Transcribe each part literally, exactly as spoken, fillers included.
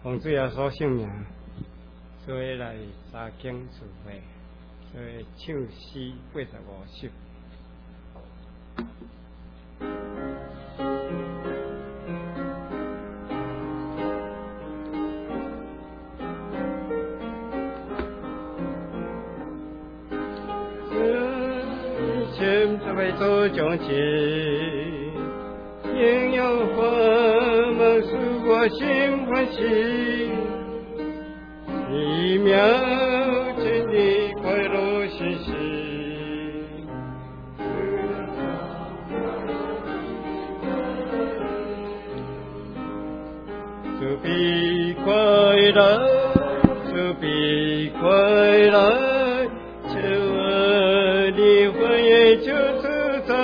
奉主耶稣圣名，做来查经聚会，做唱诗八十五首。前这位做将军，应有花梦使我心欢喜，一秒间的快乐欣喜。主必快乐，主必快乐，求我的婚姻就是在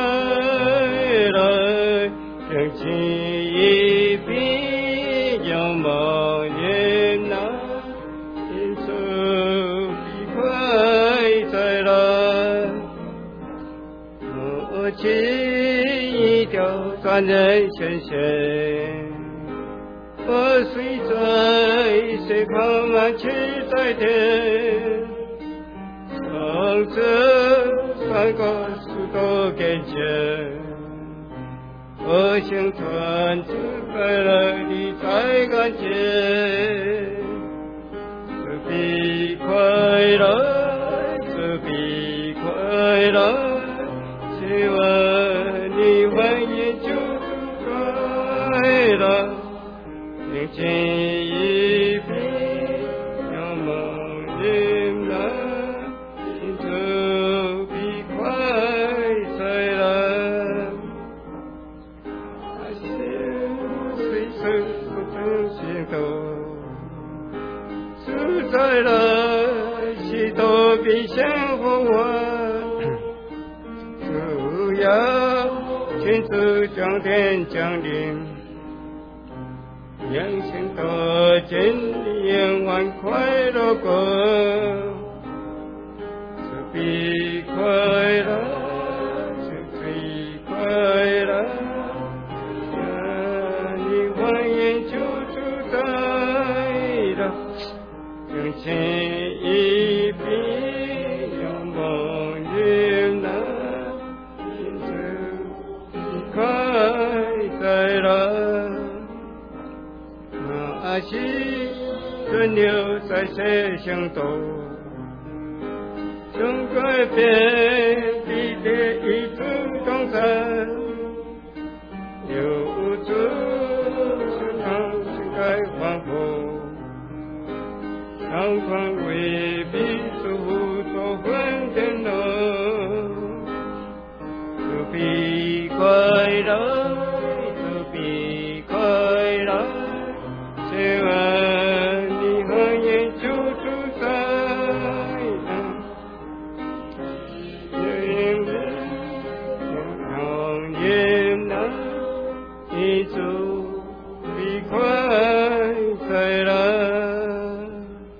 来，相亲一笔有梦人呐，因主必快在来，母亲一条传人宣宣。我虽在谁旁满去在天，从这三个树都给前，我想传主快乐的在感觉，主必快乐，主必快乐，希望你欢迎就快乐。听见一笔有梦人呐，心就必快在来，心随时不曾心动，主在来，心都必先红完，主要亲自降天降临。良心多见愿望快乐过，主必快乐，主必快乐，你欢迎就住在了，相信一笔有梦人呐，因主必快在了。那是轮流在谁相斗，总改变比的一种江山，有主是常是该欢呼，常况未必主做混天路，主必快乐，主必快乐。希望你和眼就住在那，永远那一组必快在来。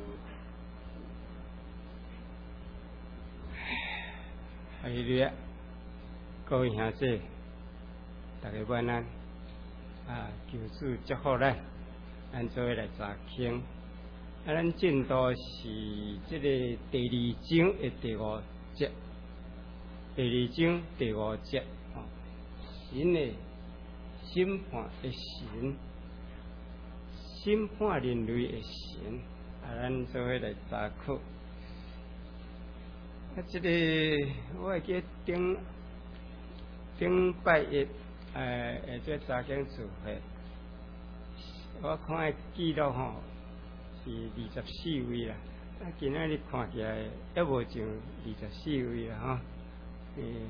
哈利路亚！各位兄弟，大家晚安。啊，求主祝福咱。咱做来查经，啊，咱进度是这个第二章的第五节，第二章第五节，哦，神的审判的神，审判人类的神，啊，咱做来查考。啊，这个我会记顶顶拜一，诶，诶，这查经聚会。我看的记录吼是二十四位啦，啊，今仔日看起来还无上二十四位啦吼。嗯，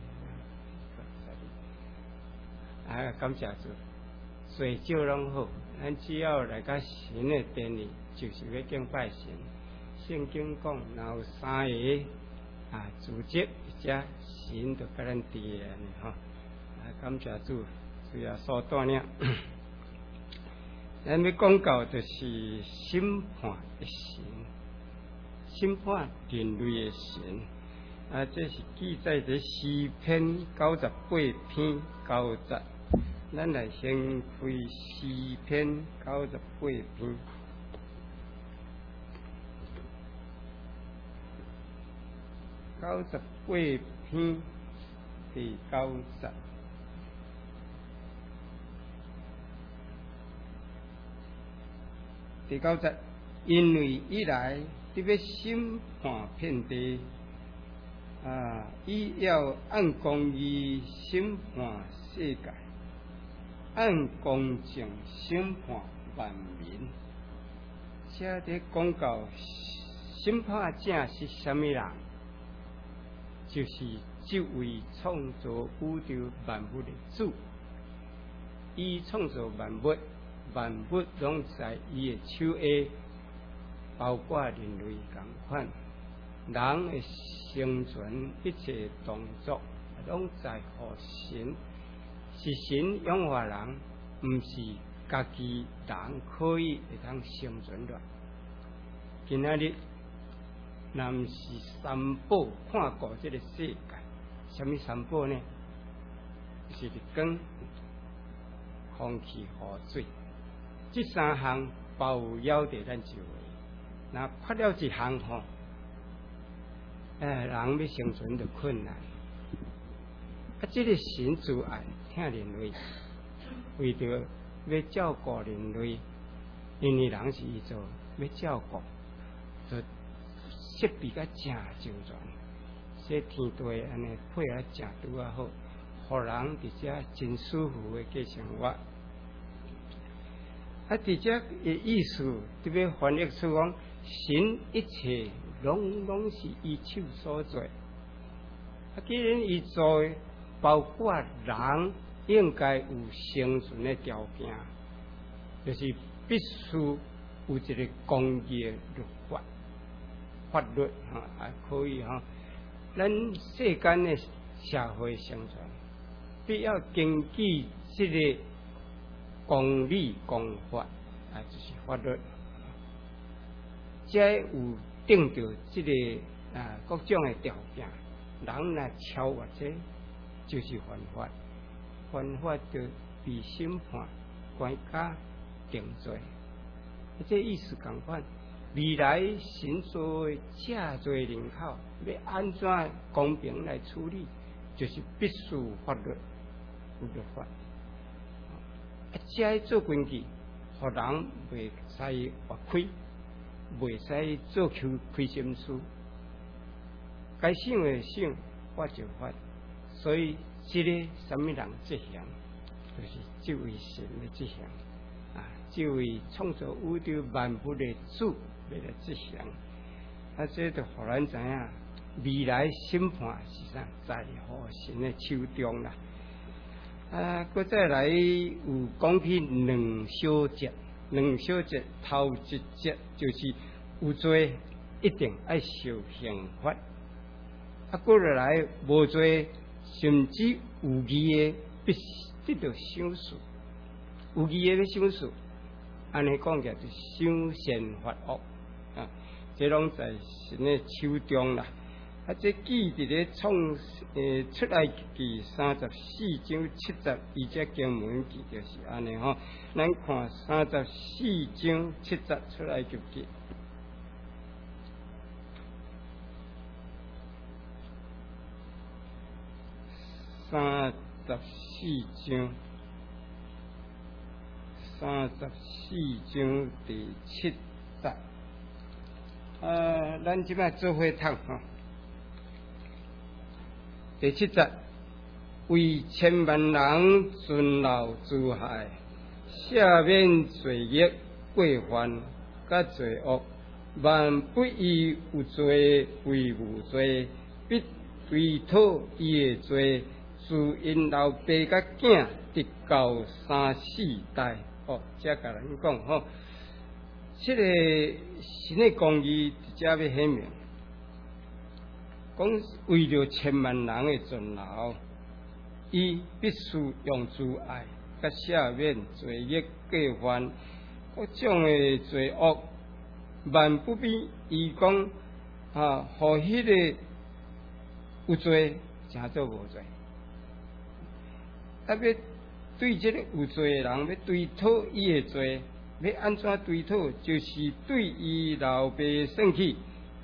啊，感谢主，最少拢好，咱只要来到神的殿里，就是要敬拜神。圣经讲，若有三个啊组织，或者神就甲咱伫咧吼。啊，感谢主，主耶稣带领。咱要讲到就是审判的神，审判人类的神。啊，这是记载在诗篇九十八篇九十。咱来先开诗篇九十八篇。 九十八篇第九节。第九节，因为以来特别审判遍地，啊，伊要按公义审判世界，按公正审判万民。这伫讲到审判者是什么人？就是这位创造宇宙万物的主。伊创造万物，万物拢在伊的手下，包括人类同款。人的生存一切动作，拢在乎神，是神养活人，毋是家己人可以会当生存落。今仔日，若毋是三宝看顾这个世界，什么三宝呢？就是日光、空气、雨水，这三项包绕在咱周围。若缺了一项吼，哎，人要生存就困难。啊，这个神主爱听人类，为着要照顾人类，因为人是伊做要照顾，就设备甲正周全，这天地安尼配合正拄啊好，互人伫遮真舒服的过生活。啊，伫遮的意思特别翻译出讲，神一切拢拢是伊手所做。啊，既然伊做的，包括人应该有生存的条件，就是必须有一个公义的律法、法律哈，还可以哈。咱世间的社会生存，必要根据这个公理公法，啊，就是法律，才有定着这个啊各种的条件。人若超越这，就是犯法，犯法就被审判、关卡、定罪。这意思同款，未来神做这多人口，要安怎公平来处理，就是必须法律有律法。啊，这做规矩，互人袂使越亏，袂使做求亏心事。该想的想，法就法。所以，这个什么人这项，就是这位神的这项啊，这位创造宇宙万物的主要来这项。啊，这就互咱知影，未来审判是啥，在乎神的手中啦。啊，搁再来有讲起两小节，两小节头一节就是有罪一定爱受刑罚。啊，过落来无罪，甚至有义的必得到赏赐，有义的要赏赐，安尼讲起来就赏善罚恶啊，这拢在神的手中啦。啊，这记伫咧创诶出来记三十四章七十二节经文记就是安尼吼。咱看三十四章七十出来就记。三十四章，三十四章第七节，呃，咱即摆做伙读吼。第七节，为千万人尊老自害，赦免罪孽过犯甲罪恶，万不以有罪为无罪，必追讨伊的罪。自因老爸甲囝直到三四代，哦，这甲咱讲吼，这个神的公义直接要显明，讲为了千万人的尊老，伊必须用慈爱甲赦免罪孽过犯各种的罪恶，万不比伊讲啊，互迄个有罪，诚做无罪。啊！要对这个有罪的人，要追讨伊的罪，要安怎追讨？就是对伊老爸生气，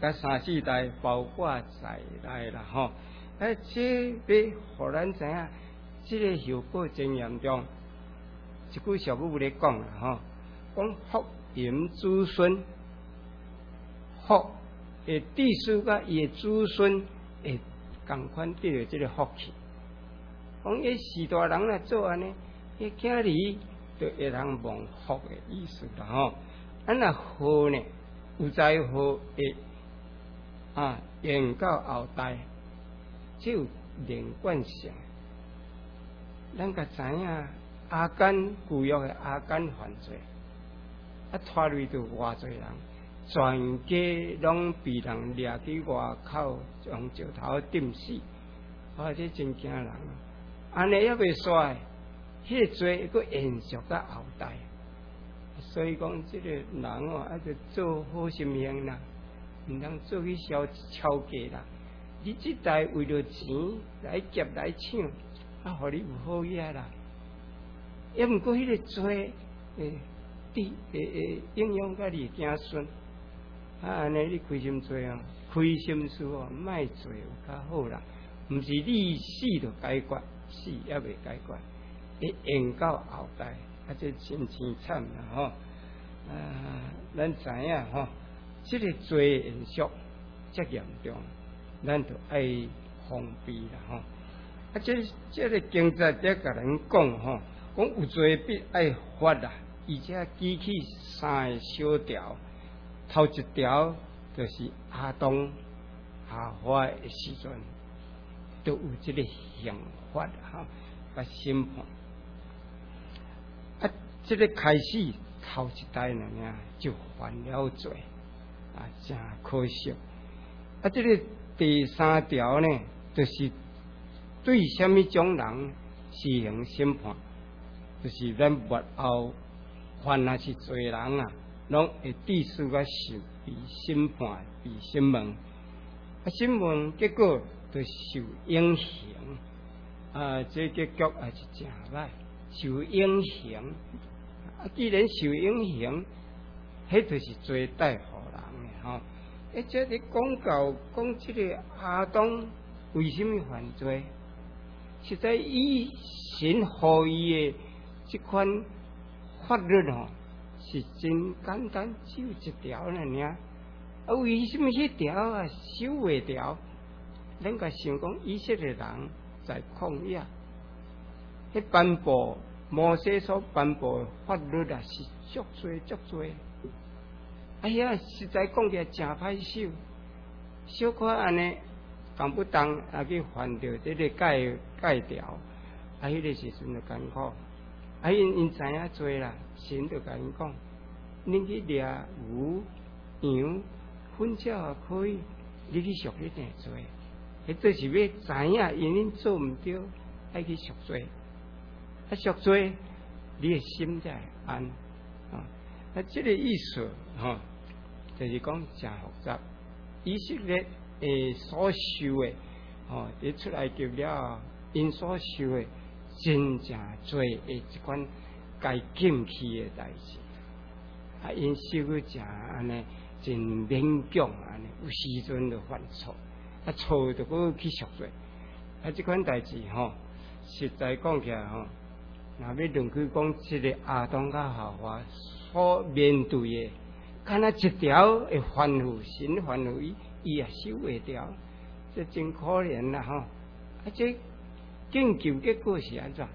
甲三四代包括在内啦吼。啊，这要互咱知影，这个效果真严重。一句俗语咧讲啦吼，讲福荫子孙，福会致使甲伊诶子孙会共款得到这个福气。讲伊士大人来做安尼，伊囝儿就会人蒙福的意思啦吼。咱若好呢，有才好会啊，延到后代，只有连贯性。咱甲知影阿甘旧约的阿甘犯罪，啊拖累到偌侪人，全家拢被人掠去外口，用石头钉死，啊这真惊人啊！安尼也袂煞，迄个罪佫延续到后代。所以讲，这个人哦，啊，就做好心行啦，毋通做去消超价啦。你这代为了钱来劫来抢，啊，互你有好嘢啦。也毋过迄个罪，诶，滴诶诶，影响到你子孙。啊，安尼你开心做哦，开心事哦，莫做有较好啦。毋是你死就解决，死也未解决，会延到后代。啊，这真凄惨啦吼！啊，咱知影吼，这个罪延续遮严重，咱就爱防备啦吼。啊，这这个经济在甲人讲吼，讲有罪必爱罚啦，而且举起三个小条，头一条就是阿当下花的时阵，都有这个刑罚啦吼，甲审判。啊，这个开始头一代呢就犯了罪，啊，真可惜。啊，这个第三条呢，就是对什么种人施行审判，就是咱末后凡若是罪人啊，拢会致使个受被审判、被审问。啊，审问结果就受影响。啊，这结局也是真歹。受影响，啊，既然受影响，迄就是做带互人的吼。而且你讲到讲这个阿当为什么犯罪？实在以神予伊的这款法律吼，是真简单，只有一条了尔。啊，为什么迄条啊守袂条？咱甲想讲，以色列人在旷野。迄颁布摩西所颁布的法律啊，是足多足多。哎呀，实在讲起来真歹受，小可安尼动不动啊去犯着这个戒戒条，啊，迄个时阵就艰苦。啊，因因知影做啦，神就甲因讲，恁去掠牛、羊、粉鸟也可以，你去赎你定做。迄做是要知影，因恁做毋对，爱去赎罪。啊，赎罪，你的心才会安啊！啊，这个意思哈，就是讲真复杂。以色列诶所受的，哦，一出来就了，因所受的真正多的一款该禁忌的代志。啊，因受个真安尼，真勉强安尼，有时阵就犯错，啊错就搁去赎罪。啊，这款代志吼，实在讲起来吼。若要论去讲，这个阿当甲夏娃所面对的，敢若一条会犯负神犯负伊，伊也守袂掉，这真可怜啦吼！啊，这拯救结果是安怎？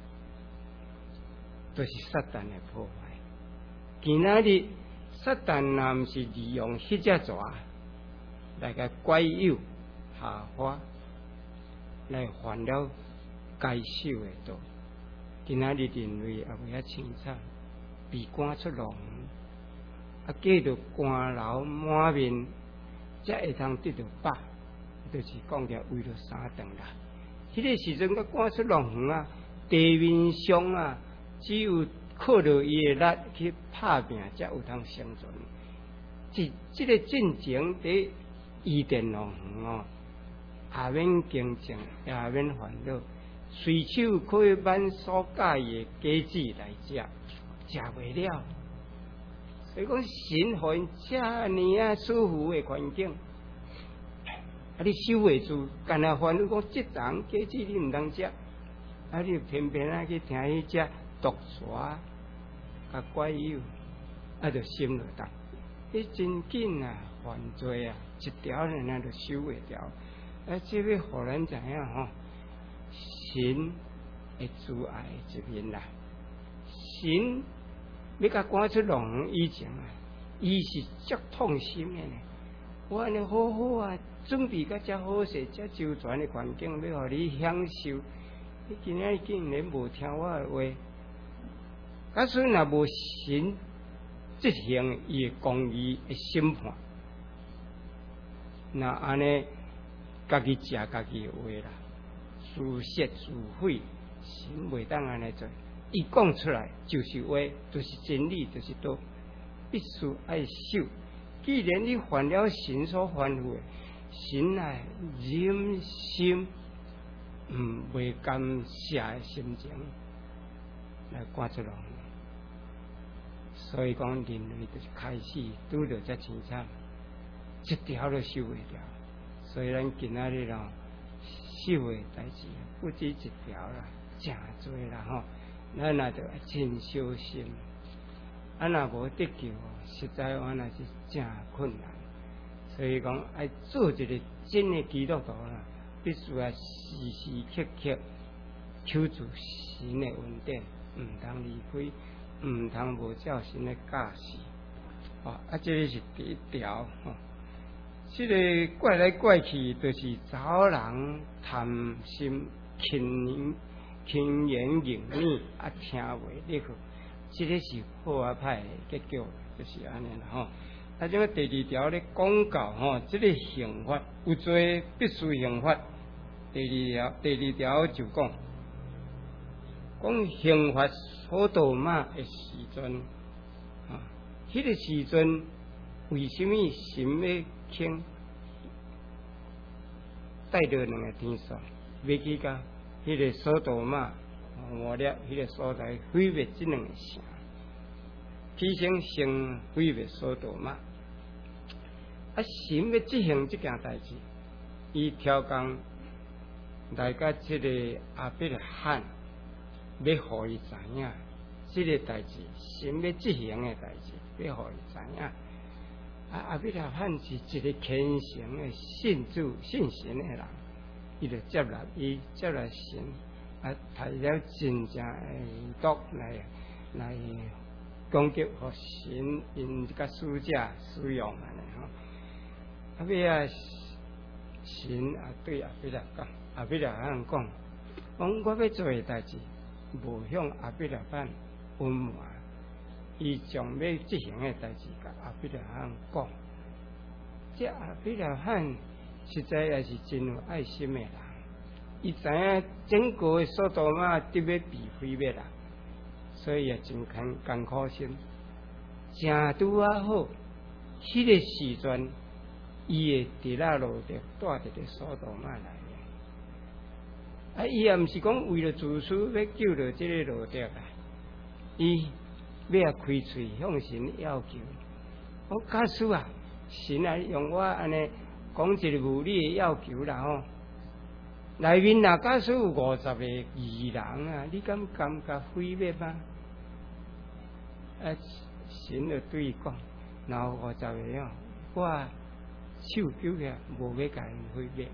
就是撒旦的破坏。今仔日撒旦若毋是利用迄只蛇来甲拐诱夏娃，来犯了该守的道。今仔日人类也袂遐清惨，被赶出牢门，啊，嫁着官楼满面，才会通得到饱，就是讲着为了三顿啦。迄、那个时阵，甲赶出牢门啊，地面上啊，只有靠着伊的力去拍拼，才有通生存。即即个进程伫伊甸牢门哦，也免竞争，也免烦恼。随手可以挽所介意的果子来食，食袂了， 所以讲神互因遮尔啊舒服的环境，啊你守袂住，干那烦恼讲即档果子你毋通食，啊你偏偏啊去听迄只毒蛇，甲怪友，啊就心落当，迄真紧啊犯罪啊，一条呢咱就守袂牢，啊即要互咱知影吼，神会慈爱一面啦，神。要甲赶出浪园以前啊，伊是足痛心的呢。我安尼好好啊，准备甲遮好势、遮周全的环境，要互你享受。你今仔日竟然无听我的话，假使若无神执行伊的公义的审判，那安尼家己食家己的话啦，自说自毁，神袂当安尼做。伊讲出来就是话，就是真理，就是道，必须爱守。既然你犯了神所吩咐的，神啊忍心，毋袂甘赦的心情来赶出来。所以讲，人类就是开始拄着遮凄惨，一条都守袂了。所以咱今仔日咯，守的代志不止一条啦，诚多啦吼。咱也着真小心，啊，若无得救，实在我那是真困难。所以讲，爱做一个真的基督徒啦，必须要时时刻刻求助神的恩典，毋通离开，毋通无照神的教示。哦，啊，这个是第一条吼。这个怪来怪去，就是查某人贪心轻言。轻言硬语啊，听话你好，这个是好啊歹的结果，就是安尼啦吼。啊，这个第二条咧讲到吼，这个刑罚有罪必须刑罚。第二条，第二条就讲，讲刑罚所多玛的时阵，啊，迄、那个时阵为什么神要轻带着两个天使要去甲？迄个索多玛，我了，迄个所在毁灭这两个城，起先先毁灭索多玛。啊，神要执行这件代志，伊挑工来甲这个阿伯拉罕，要互伊知影，这个代志神要执行的代志，要互伊知影。啊，阿伯拉罕是一个虔诚的信主信神的人。伊就接纳伊，接纳神，啊，提了真正诶毒来来攻击互神因甲使者使用安尼吼。啊，尾啊，神啊对阿比拉讲，阿比拉罕讲，讲我要做诶代志，无向阿比拉罕隐瞒，伊将要执行诶代志，甲阿比拉罕讲，这阿比拉罕。实在也是真有爱心的人，伊知影整个索多玛得要被毁灭啦，所以也真艰艰苦心，正拄啊好，迄、那个时阵，伊的迪拉罗德带着个索多玛来的，啊，伊也毋是讲为了自私要救着这个罗德啊，伊要开喙向神要求，我假使啊，神啊用我安尼。讲一个无理的要求啦吼，内面若假使有五十个异人啊，你敢感觉毁灭吗？啊，神就对伊讲，然后五十个哦，我手举起来，无要甲因毁灭。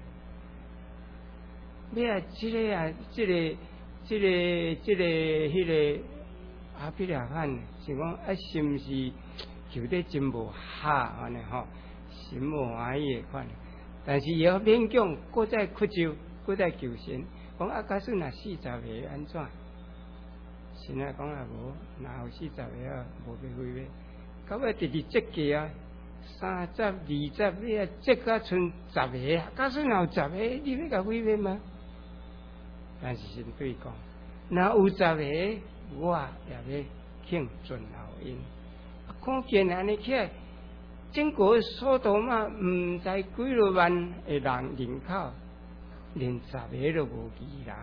咩啊？这个啊，这个、这个、这个、迄、那个阿比拉罕，是讲啊，是毋是求得真无哈安尼吼？神无欢喜的款，但是也要勉强，搁再屈就，搁再求神。讲啊，假使若四十个安怎？神啊讲啊无，若有四十个啊，无要毁灭。到尾第二节计啊，三十、二十，你啊，节甲剩十个啊。假使若有十个，你要甲毁灭吗？但是神对讲，若有十个，我也要庆准候因。看见安尼起来。整个索多玛毋知几落万的人人口，连十个都无几人，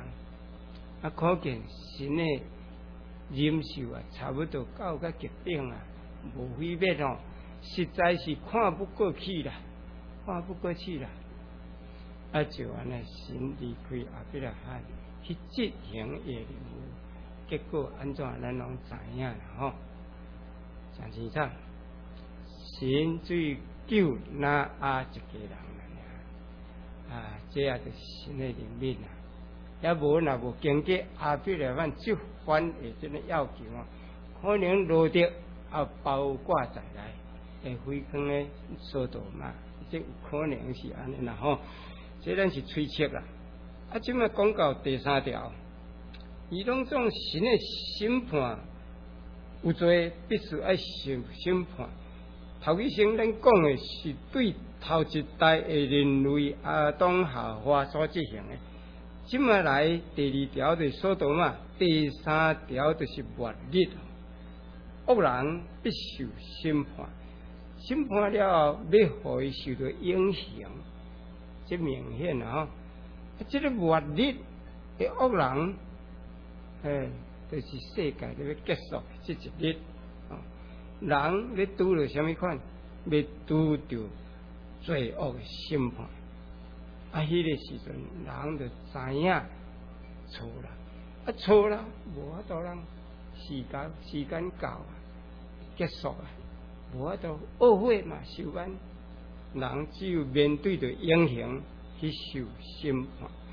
啊，可见神的忍受啊，差不多到甲极顶啊， 无毁灭哦，实在是看不过去啦，看不过去啦。啊，就安尼神离开阿伯拉罕去执行耶任务，结果安怎咱拢知影啦吼。诚清楚，神最救那阿一个人啦，啊，这也就是神的怜悯啦。也无若无经过阿伯拉罕这番的这个要求啊，可能落得啊包挂在来，会飞向的索多玛，这有可能是安尼啦吼。这咱是推测啦。啊，即摆讲到第三条，伊拢种神的审判，有做必须爱审审判。头几先咱讲的是对头一代的人类亚当夏娃所执行的。即摆来第二条就是索多玛，第三条就是末日，恶人必受审判。审判了后，要互伊受到影响，这明显啊！吼，这个末日的恶人，诶，就是世界都要结束这一日啊！人要拄着什么款？要拄着罪恶的审判。啊，迄个时阵，人就知影错啦，啊错啦，无法度人时间时间到啊，结束啊，无法度懊悔嘛，受完，人只有面对着影响去受审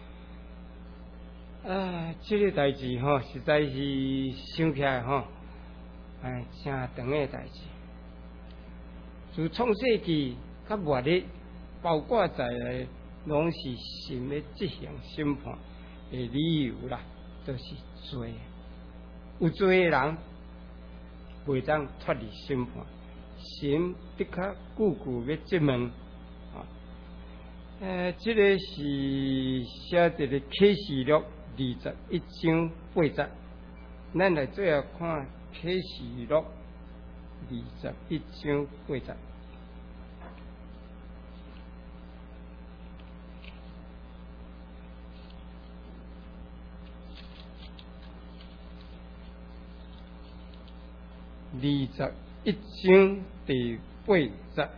判。啊，这个代志吼，实在是想起来吼，哎，真长的代志。自创世纪到末日，包括在内。拢是神的执行审判的理由啦，都、就是罪。有罪的人袂当脱离审判，神的确久久要质问。啊，呃，这个是写在了启示录二十一章八节。咱来最后看启示录二十一章八节。二十一章第八节，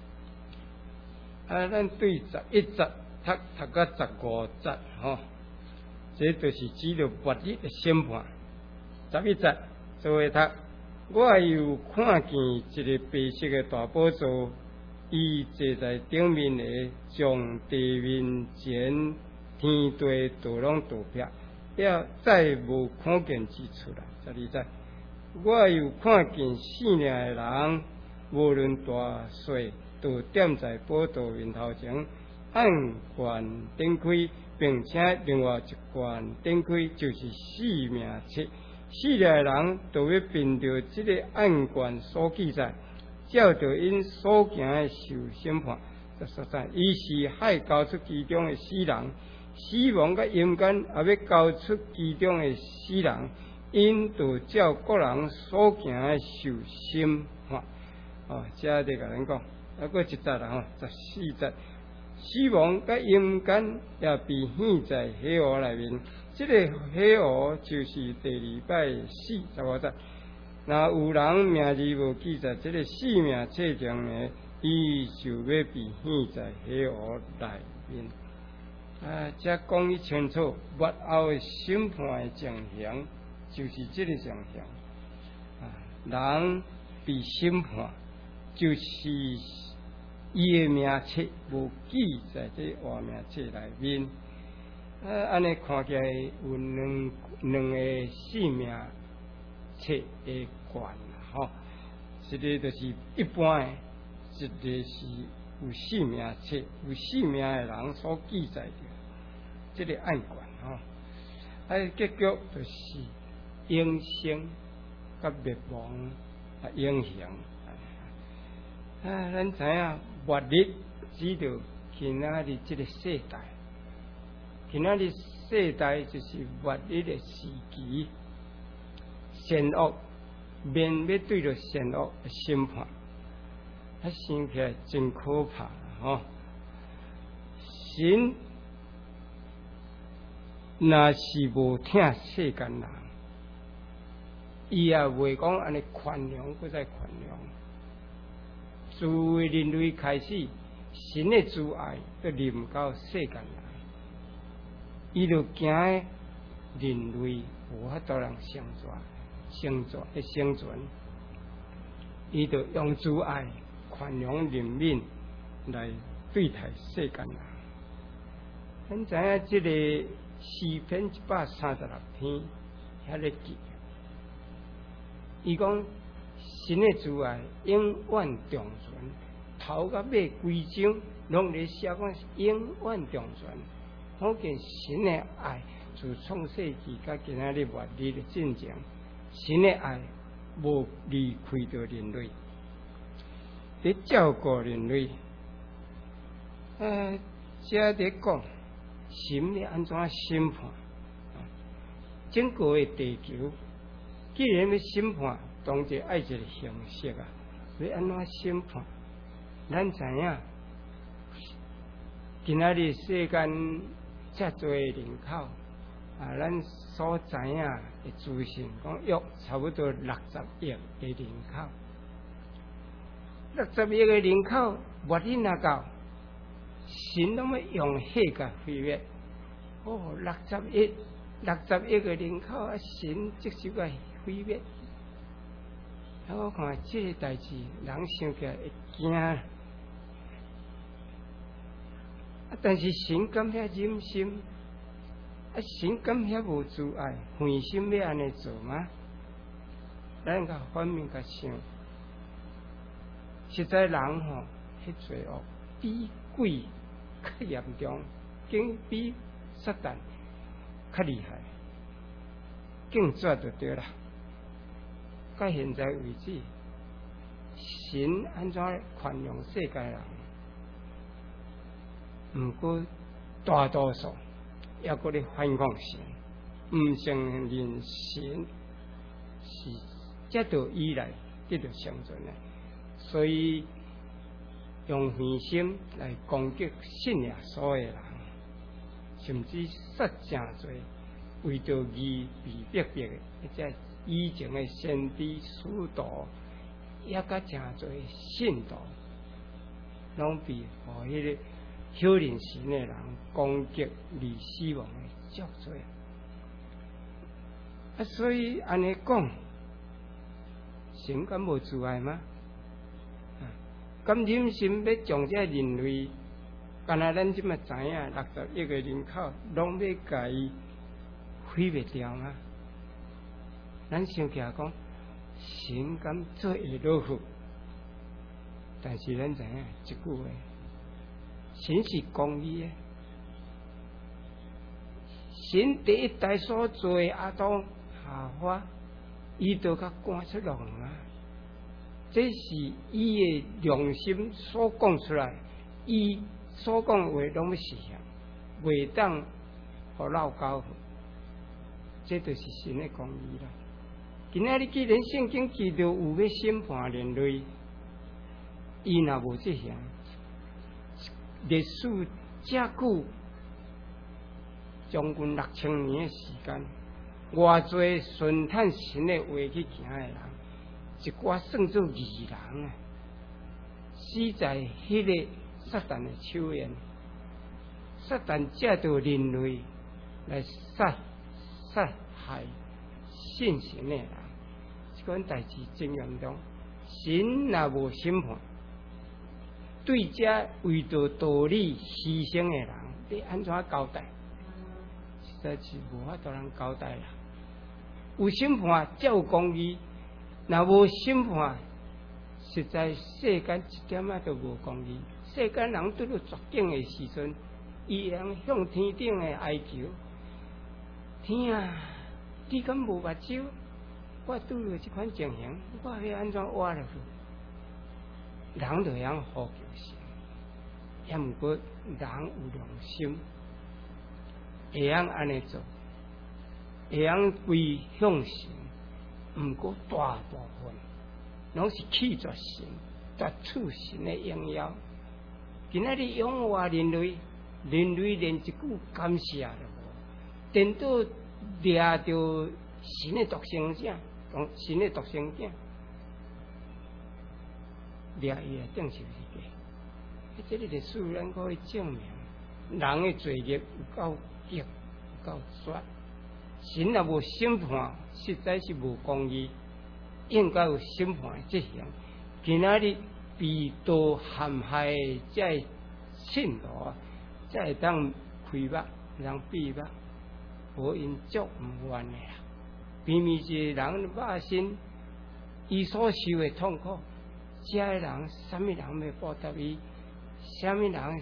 啊，咱对十一节读读到十五节吼，这就是指着末日的审判。十一节做会读，我又看见一个白色的大宝座，伊坐在顶面的，将地面前天地都拢倒撇，了再无看见之处啦。十二节。我又看见四领的人，无论大小，都踮在宝座面头前，按罐展开，并且另外一罐展开，就是四命册。四领的人都要凭着这个按罐所记载，照着因所行的受审判。十三节，伊是海交出其中的死人，死亡甲阴间也要交出其中的死人。因就照个人所行的受审判。哦，这得甲咱讲，啊，过一节啦吼，十四节，死亡甲阴间也被陷在黑河内面。这个黑河就是第二摆死十五节。若有人名字无记在这个四命册上呢，伊就要被陷在黑河内面。啊，这讲伊清楚末后的审判的情形。就是这个象象啊，人被审判，就是伊的名册无记在这活名册内面。啊，安尼看起来有两两个性命册的冠啦，吼，一个就是一般的，一个是有性命册、有性命的人所记载的这个案冠，吼，啊，结局就是。永生甲灭亡啊，影响啊！咱知影末日指着今仔日这个世代，今仔日世代就是末日的时期，善恶面要对着善恶的审判，啊，想起来真可怕吼！神若是无听世间人。 伊也袂讲安尼宽容，搁再宽容。自人类开始，神的慈爱都临到世间来，伊就惊人类无法度人生存、生存、的生存，伊就用慈爱、宽容、怜悯来对待世间人。咱知影即个诗篇一百三十六篇，遐咧记，伊讲神的慈爱永远长存，头甲尾规章拢咧写讲永远长存。可见神的爱自创世纪到今仔日末日的进程，神的爱无离开着人类，伫照顾人类。呃，遮伫讲神要安怎审判？整个的地球，既然要审判，当然爱一个形式啊，要安怎审判？咱知影，今仔日世间遮多人口啊，咱所知影的资讯讲约差不多六十亿的人口，六十亿的人口，末日若到，神拢要用火甲毁灭。哦，六十亿，六十亿个人口啊，神即时个毁灭。啊，我看即个代志，人想起来会惊。啊，但是神敢遐忍心？啊，神敢遐无慈爱，狠心要安尼做吗？咱甲反面甲想，实在人吼，迄罪恶比鬼较严重，竟比撒旦较厉害，更绝就对啦。到现在为止，神安怎宽容世界人？毋过大多数也搁咧反抗神，毋承认神是这道以来得到生存的，所以用狠心来攻击信耶稣的人，甚至杀真多为着义被逼迫的，或者以前的先知使徒，也甲真多信徒，拢被互迄个晓认神的人攻击离死亡的足多。啊，所以安尼讲，神敢无慈爱吗？敢忍心要将这人类，干那咱即么知影六十亿个人口，拢要甲伊毁灭掉吗？咱想起来讲，神敢做会落去？但是咱知影一句话，神是公义的，神第一代所做的阿当夏娃，伊都甲赶出龙啊！这是伊的良心所讲出来，伊所讲的话拢要实现，袂当互闹交。这就是神的公义啦。今仔日既然圣经记着有要审判人类，伊若无这项，历史遮久，将近六千年的时间，偌侪顺探神的话去行的人。一寡算做义人啊，死在迄个撒旦的手眼，撒旦借着人类来杀杀害信神的人，这款代志真严重。神若无审判，对这为着道理牺牲的人，你安怎交代？实在是无法度人交代啦。有审判才有公义。若无审判，实在世间一点仔都无公义。世间人拄到绝境的时阵，伊人向天顶的哀求：天啊，你敢无目睭？我拄到这款情形，我要安怎活落去？人就会呼求神，也毋过人有良心，会晓安尼做，会晓归向神。毋过大部分拢是弃绝神，夺取神的荣耀。今仔日永活人类，人类连一句感谢都无，颠倒掠着神的独生者， 讲神的独生囝，掠伊来顶受是假。即个历史咱可以证明，人的罪孽有够极，有够绝。神若无审判，实在是无公义，应该有审判的执行。今仔日被盗陷害的这信徒啊，才会当开目，当闭目，无因足毋冤的啦。偏偏是人肉身，伊所受的痛苦，这个人，什么人要报答伊？什么人要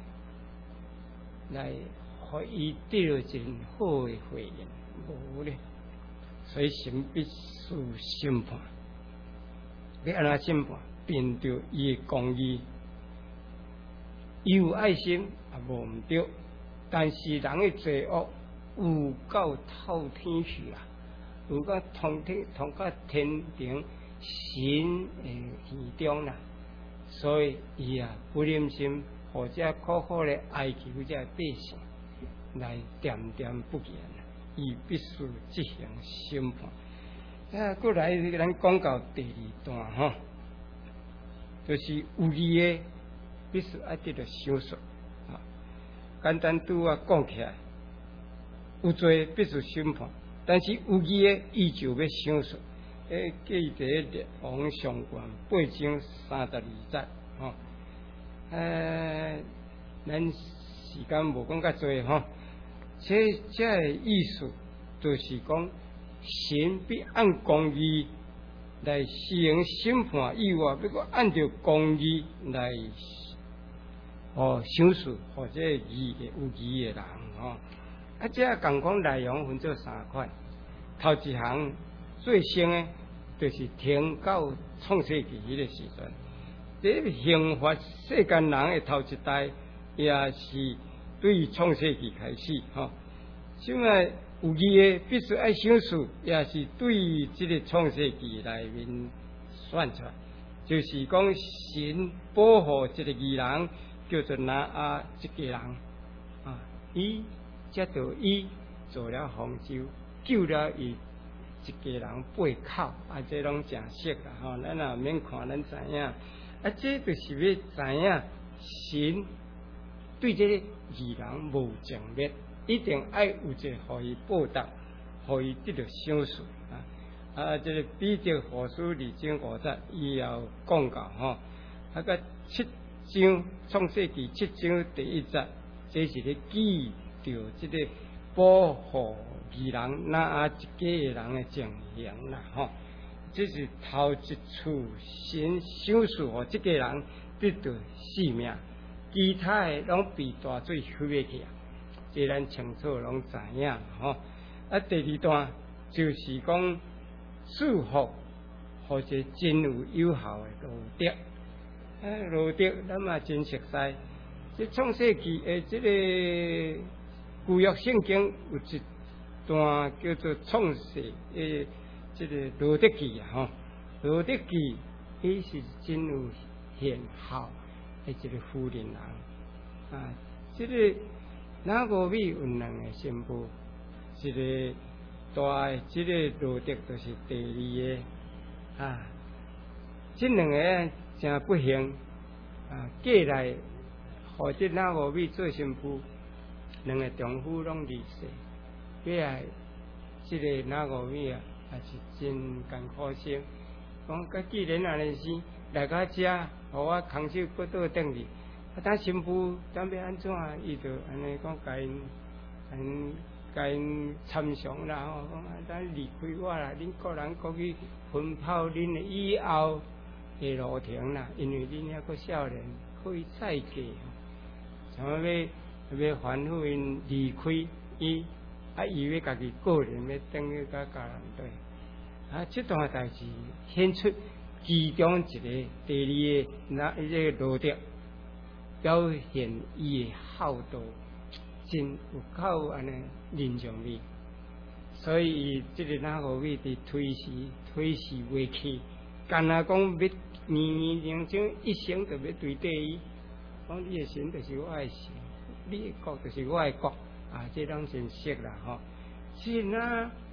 来互伊得到一好的回应？无咧，所以神必须审判。要安怎审判？凭着伊的公义，伊有爱心也无毋对，但是人的罪恶有够透天去啊！有够通天通到天庭神的耳中啦，所以伊啊不忍心，或者苦苦的哀求这百姓来点点不言，伊必须执行审判。啊，过来咱讲到第二段吼，就是有义的必须爱得到申诉。啊，简单拄啊讲起来，有罪必须审判。但是有义的，伊就要申诉。诶，记第一列王上官八章三十二节，吼、哦，诶，咱时间无讲较多吼，这这个意思就是讲，神必按公义来施行审判以外，要搁按照公义来哦申诉或者义的有义的人吼。哦啊，这共讲内容分做三块。头一项最先诶，就是天到创世纪迄个时阵，这刑罚世间人诶头一代，也是对创世纪开始吼。现在有义诶，必须爱申诉，也是对这个创世纪内面算出来，就是讲神保护一个义人，叫做拿阿一个人啊，伊。才着伊做了方舟，救了伊一家人八口，啊，这拢正熟啦吼，咱也免看，咱知影。啊，这就是要知影神对这个义人无情灭，一定爱有一个互伊报答，互伊得到申诉啊。啊，这个彼得后书二章五节伊也有讲到吼，啊个七章创世纪七章第一节，这是咧记。着这个保护义人那啊一家人的情形啦吼，这是头一处先申诉互这家人得到性命，其他的拢被大水毁灭去啊，这咱清楚拢知影吼。啊，第二段就是讲祝福或者真有有效的路德，啊路德咱嘛真熟悉，这创世纪的这个。旧约圣经有一段叫做创世诶，这个罗德记啊，吼，罗德记伊是真有贤孝诶一个妇人人啊。这个拿俄米有两个新妇，一个大诶，这个罗德就是第二个啊。这两个真不幸啊，嫁来或者拿俄米做新妇。两个丈夫拢离世，彼来这个拿俄米啊，也是真艰苦心。讲，甲既然安尼是来到遮，互我空手搁倒转去，啊，等新妇等要安怎？伊就安尼讲，甲因，因甲因参详啦吼，讲啊，等离开我啦，恁各人各去奔跑恁的以后的路程啦，因为恁还阁少年，可以再嫁。像要。要反复因离开伊，啊，伊要家己个人要等于甲家人对，啊，这段代志显出其中一个第二个那这个罗德表现伊的孝道，真有够安尼认上你，所以伊这个拿俄米伫推时推时未去，干那讲要年年认真一生就要对待伊，讲你的神就是我的神。你的国就是我的国啊，这拢真实啦吼。是啊，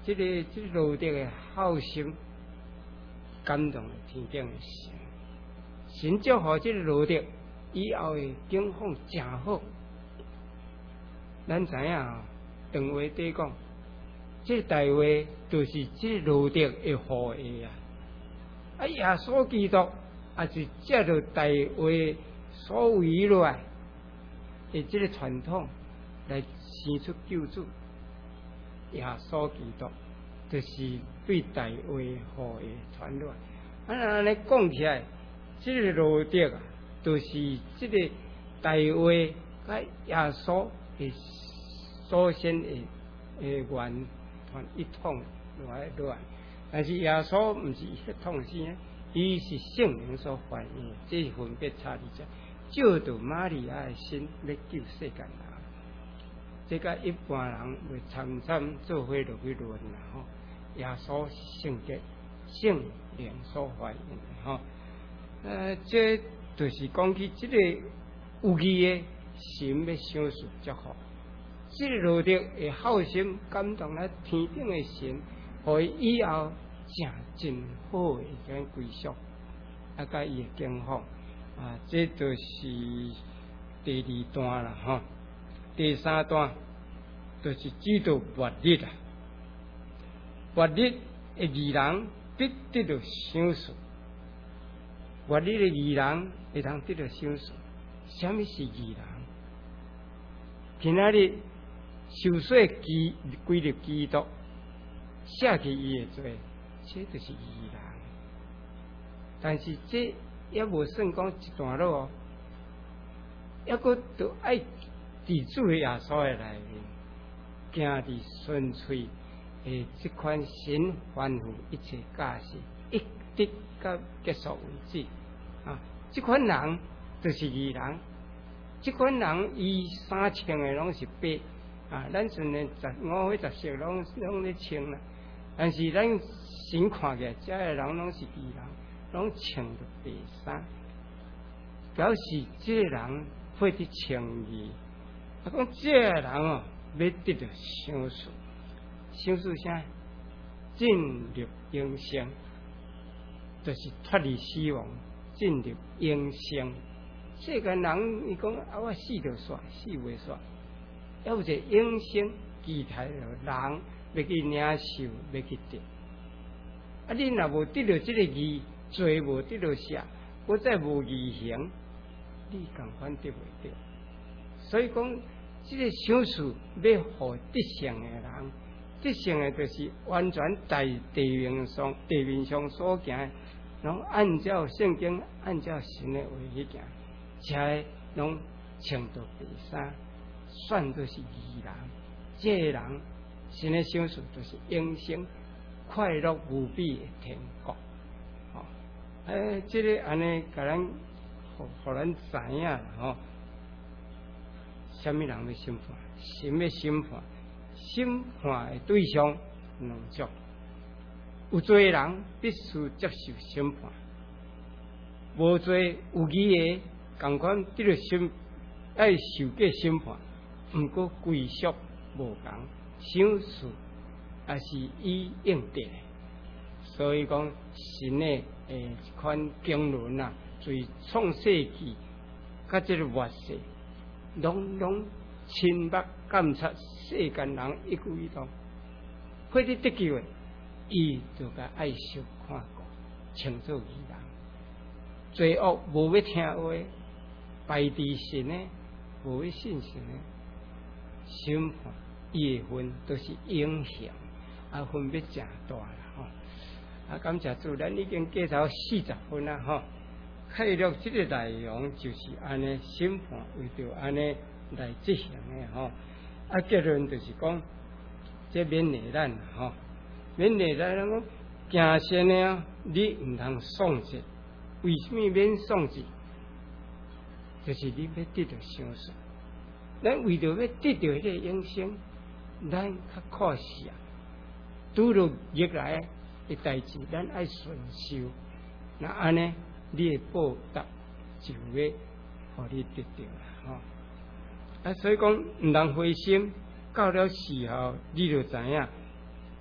这个这个罗德的好心感动了天顶的神，神祝福这个罗德以后的境况真好。咱知影哦，长话底讲，这大话就是这罗德的后裔啊。啊，耶稣基督也是借着大话所为落来的这个传统来生出救主。耶稣基督就是对大话后裔传落来。啊，安尼讲起来，这个罗德啊，就是这个大话甲耶稣的祖先的的源团一统来落来。但是耶稣毋是血统先，伊是圣灵所反映的，这是分别差伫遮。照着玛利亚的心来救世间人，这甲一般人会参参做伙落去论啦吼。耶稣是圣洁圣灵所反映的吼。呃，这就是讲起这个有义的神要赏赐祝福，这个罗德的好心感动了天顶的神。互伊以后正真好诶一种归属，啊，甲伊诶境况啊，这就是第二段啦吼。第三段就是指到末日啦，末日诶义人必得到赏赐，末日诶义人会通得到赏赐。什么是义人？今仔日受洗基归入基督。写去伊的罪，这就是义人。但是这也无算讲一段落哦，抑阁都爱伫主耶稣的内面，行伫纯粹诶这款神吩咐一切假事，一直到结束为止。啊，这款人就是义人。这款人伊衫穿的拢是白，啊，咱阵的十五岁十色拢拢咧穿啦。但是咱神看起来，遮个人拢是义人，拢穿着白衫，表示这个人会得称义。啊，讲这个人哦，要得到赏赐，赏赐啥？进入永生，就是脱离死亡，进入永生。世间人伊讲啊，我死就煞，死袂煞，要有一个永生期待着人。要去领受，要去得。啊，你若无得到这个义，罪无得到赦，我再无义行，你共款得袂到。所以讲，这个赏赐要互得胜的人，得胜的就是完全在地面上、地面上所行，拢按照圣经、按照神的话去行，才拢穿着白衫，算作是义人。这个人。神的赏赐就是永生、快乐无比的天国。哦，诶，这个安尼，甲咱，互互咱知影吼，什么人要审判？神要审判，审判的对象两种，有罪的人必须接受审判，无罪有义的，共款得到审，爱受过审判，毋过归属无同。赏赐也是以应得的，所以讲神的诶一款经纶啊，从创世纪甲这个末世，拢拢亲目监察世间人一举一动，或者得救的，伊就该爱惜看顾，称作义人。罪恶无要听话，败伫神的，无要信神的，审判。伊的分都是影响，啊，分别真大啦吼。啊，感谢主，咱已经介绍四十分啦吼。概略这个内容就是安尼，审判为着安尼来执行的吼。啊，结论就是讲，这勉励咱吼，勉励咱讲行善呢，你毋通丧志。为什么免丧志？就是你要得到赏赐，咱为着要得到迄个永生。咱较可惜啊，拄着逆来的代志，咱爱顺受。那安尼，你的报答就要互你得到啦，吼。啊，所以讲毋通灰心，到了时候你就知影，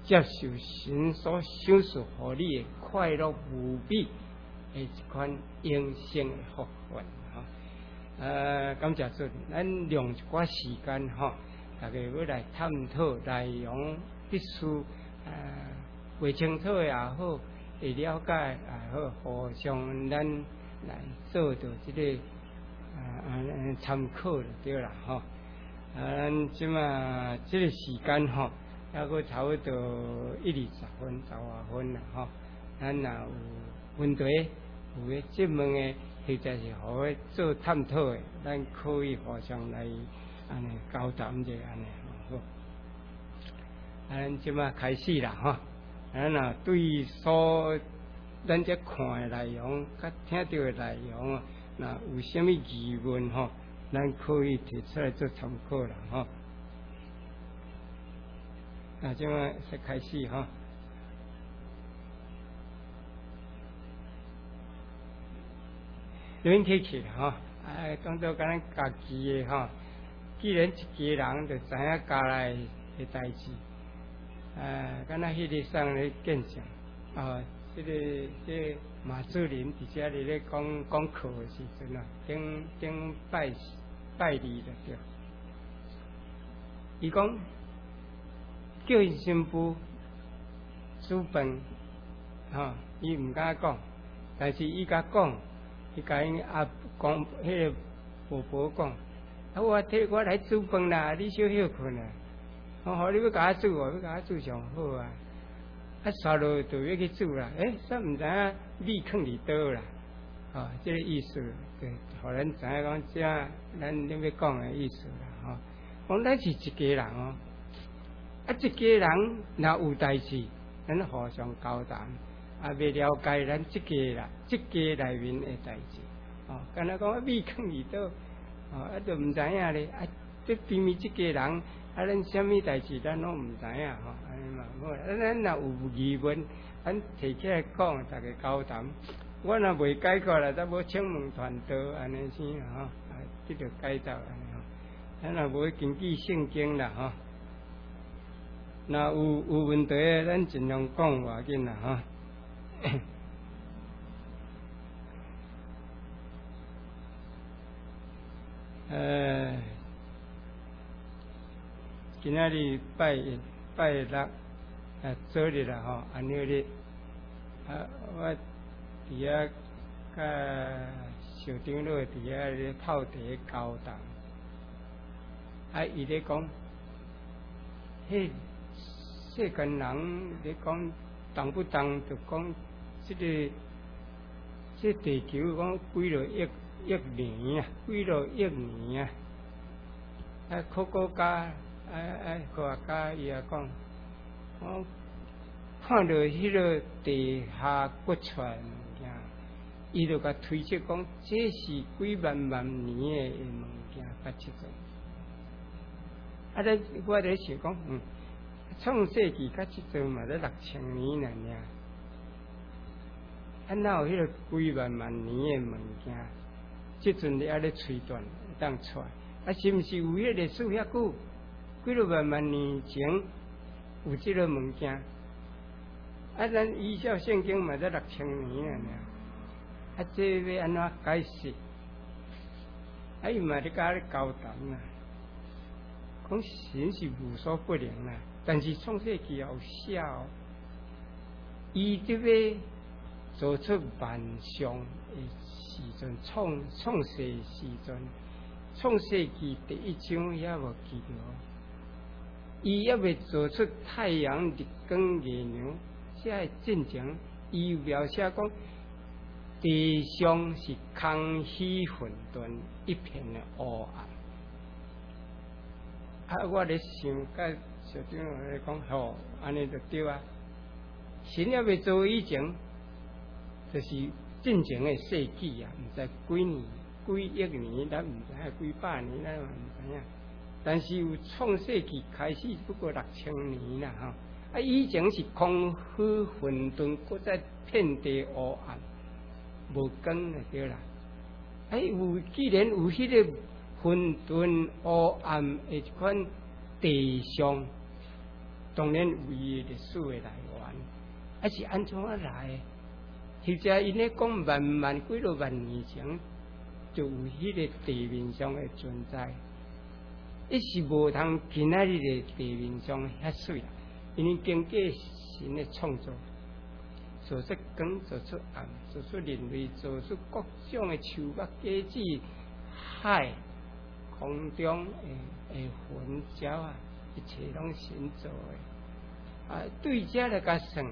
接受神所赏赐互你的快乐无比的一款永生的福分吼。呃，感谢主，咱用一寡时间吼，大家要来探讨内容，必须呃未清楚也好，会了解也好，互相咱来做到这个啊啊参考就对啦吼。啊，咱即嘛这个时间吼，还阁差不多一二十分、十外分啦吼。咱若有问题，有诶质问诶，或者是互我做探讨诶，咱可以互相来安尼交谈者安尼好。啊，咱即马开始啦吼。咱若对所咱这看诶内容、甲听到诶内容啊，若有啥物疑问吼，咱可以提出来做参考啦吼。啊，即马先开始吼。恁客气啦吼，啊，当做敢咱家己诶吼。既然一家人就知影家内诶代志，啊，敢若迄日上咧见证，啊，即、這个即、這個、马主任伫遮咧咧讲讲课诶时阵啊，顶顶拜拜礼着对。伊讲叫因新妇煮饭，吼，伊毋敢讲，但是伊甲讲。伊甲因阿讲，迄个婆婆讲，啊，我替我来煮饭啦，你小休困啊。我吼，你要甲我煮哦，要甲我煮上好啊。啊，刷落就要去煮啦。诶，煞毋知影米放伫倒啦。哦，即、這个意思，就互咱知影讲，这咱恁要讲诶意思啦。吼、哦，讲咱是一家人哦。啊，一家人若有代志，咱互相交谈。啊，未了解咱即家啦，即家内面诶代志，哦，敢若讲米放伫倒，哦，啊，都毋知影咧，啊，即对面即家人，啊，咱啥物代志咱拢毋知影吼，安尼嘛好，啊，咱若有疑问，咱提起来讲，大家交谈，我若未解决啦，则无请问传道安尼先吼，啊，即着改造安尼吼，咱若无根据圣经啦吼，若有有问题诶，咱尽量讲话紧啦吼。呃，今仔日拜拜六啊，昨日啦吼，安尼日啊，我伫遐甲小长老伫遐咧泡茶交谈，啊，伊咧讲，迄世间人咧讲动不动就讲。这个这地球讲几落亿亿年啊，几落亿年啊！啊，科学家啊啊，科学家伊也讲，我看到迄个地下骨传物件，伊就甲推测讲，这是几万万年诶物件，甲即种。啊，咱我咧想讲，嗯，创世纪甲即种嘛，咧六千年啦尔。啊，哪有迄个几万万年诶物件？即阵咧咧推断当出来，啊，是毋是有迄个历史遐久？几落万万年前有即个物件？啊，咱依照圣经嘛，才六千年啊，啊，这要安怎解释？啊，伊嘛咧甲咧交谈啊，讲神是无所不能啦，但是创世纪也有写哦，伊这个。做出万象的时阵，创创世时阵，创世纪第一章也无记着，伊也未做出太阳、日光、月亮，这系进程。伊描写讲，地上是空虚混沌一片的黑暗。啊，我咧想，甲小长老咧讲，吼，安尼就对啊。神也未做以前。就是进前的世纪啊，毋知几年、几亿年，咱毋知影几百年，咱嘛毋知影。但是有创世纪开始不过六千年啦，吼！啊，以前是空虚混沌，搁在遍地黑暗，无光就对啦。哎，有既然有迄个混沌黑暗的一款地上， 当然有伊历史的来源，啊是安怎啊来？或者因咧讲万万几落万年前就有迄个地面上的存在，伊是无通今仔日的地面上遐水，因为经过神的创造，做出光，做出暗，做出人类，做出各种的树木、果子、海、空中的的云鸟啊，一切拢神做的。啊，对遮来甲算。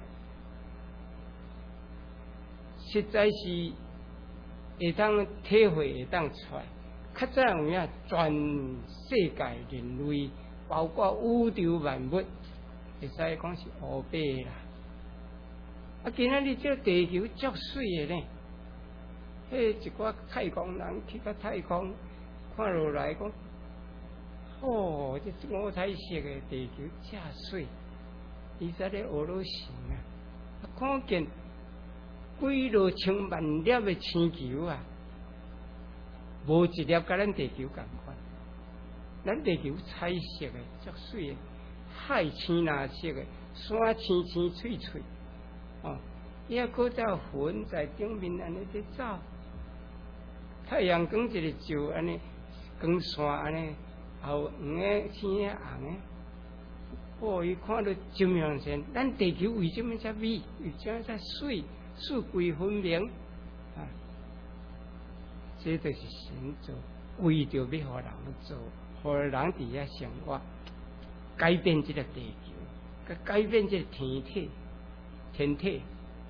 实在是会当体会，会当出来。较早有影，全世界人类，包括宇宙万物，会使讲是乌白啦。啊，今仔日这地球足水的呢，迄一寡太空人去到太空看落来讲，哦，这五彩色的地球真水，伊在咧俄罗斯啊，看见。几落千万粒的星球啊，无一粒甲咱地球共款。咱地球彩色的，足水的，海青蓝色的，山青青翠翠，哦，伊还搁在云在顶面安尼在走，太阳光一个照安尼，光线安尼，后黄的、青的、红的，哦，伊看到真明显。咱地球为什么遮美？为什么遮水？四季分明，啊，这就是神做，为着要互人做，互人伫遐生活，改变这个地球，改变这个天体，天体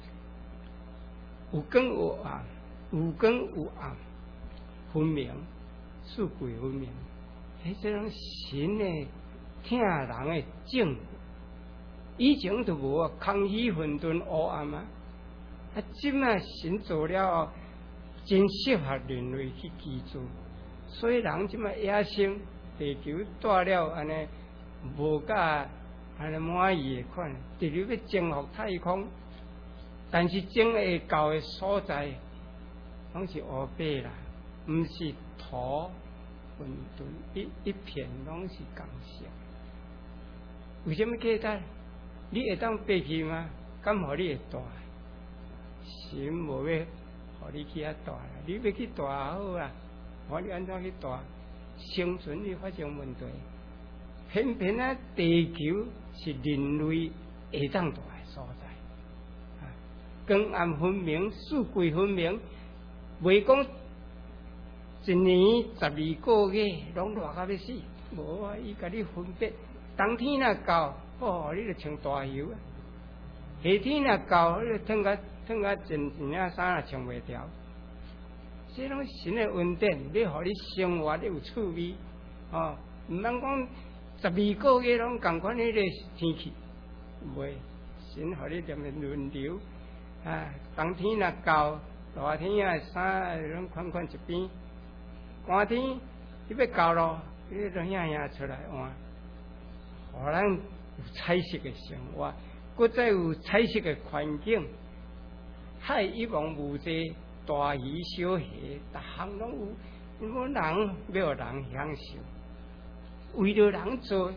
有光有暗，有光有暗，分明，四季分明，迄这种神的听人的正，以前都无啊，空虚混沌黑暗啊。啊，今啊神做了后，真适合人类去居住，所以人即马野生地球带了安尼无甲安尼满意的款，直入要征服太空，但是征会到的所在，拢是乌白啦，毋是土混沌一一片拢是红色。为什么记得？你会当爬去吗？敢互你会大？神无要，互你去遐大啦，你要去大好啊，看你安怎去大，生存会发生问题。偏偏啊，地球是人类会当大的所在，啊，光暗分明，四季分明，袂讲一年十二个月拢热到要死，无啊，伊甲你分别。冬天若到，哦，你就穿大袖啊；夏天若到，你就脱甲。穿甲真一领衫也穿袂条，这种神的恩典，要互你生活有趣味，哦，毋通讲十二个月拢共款迄个天气，袂，神互你踮咧轮流，啊，冬天若到，热天啊衫拢款款一边，寒天你要到咯，你就兄兄出来换，互咱有彩色的生活，搁再有彩色的环境。海一望无际，大鱼小虾，逐项拢有。因为人要人享受，为了人做。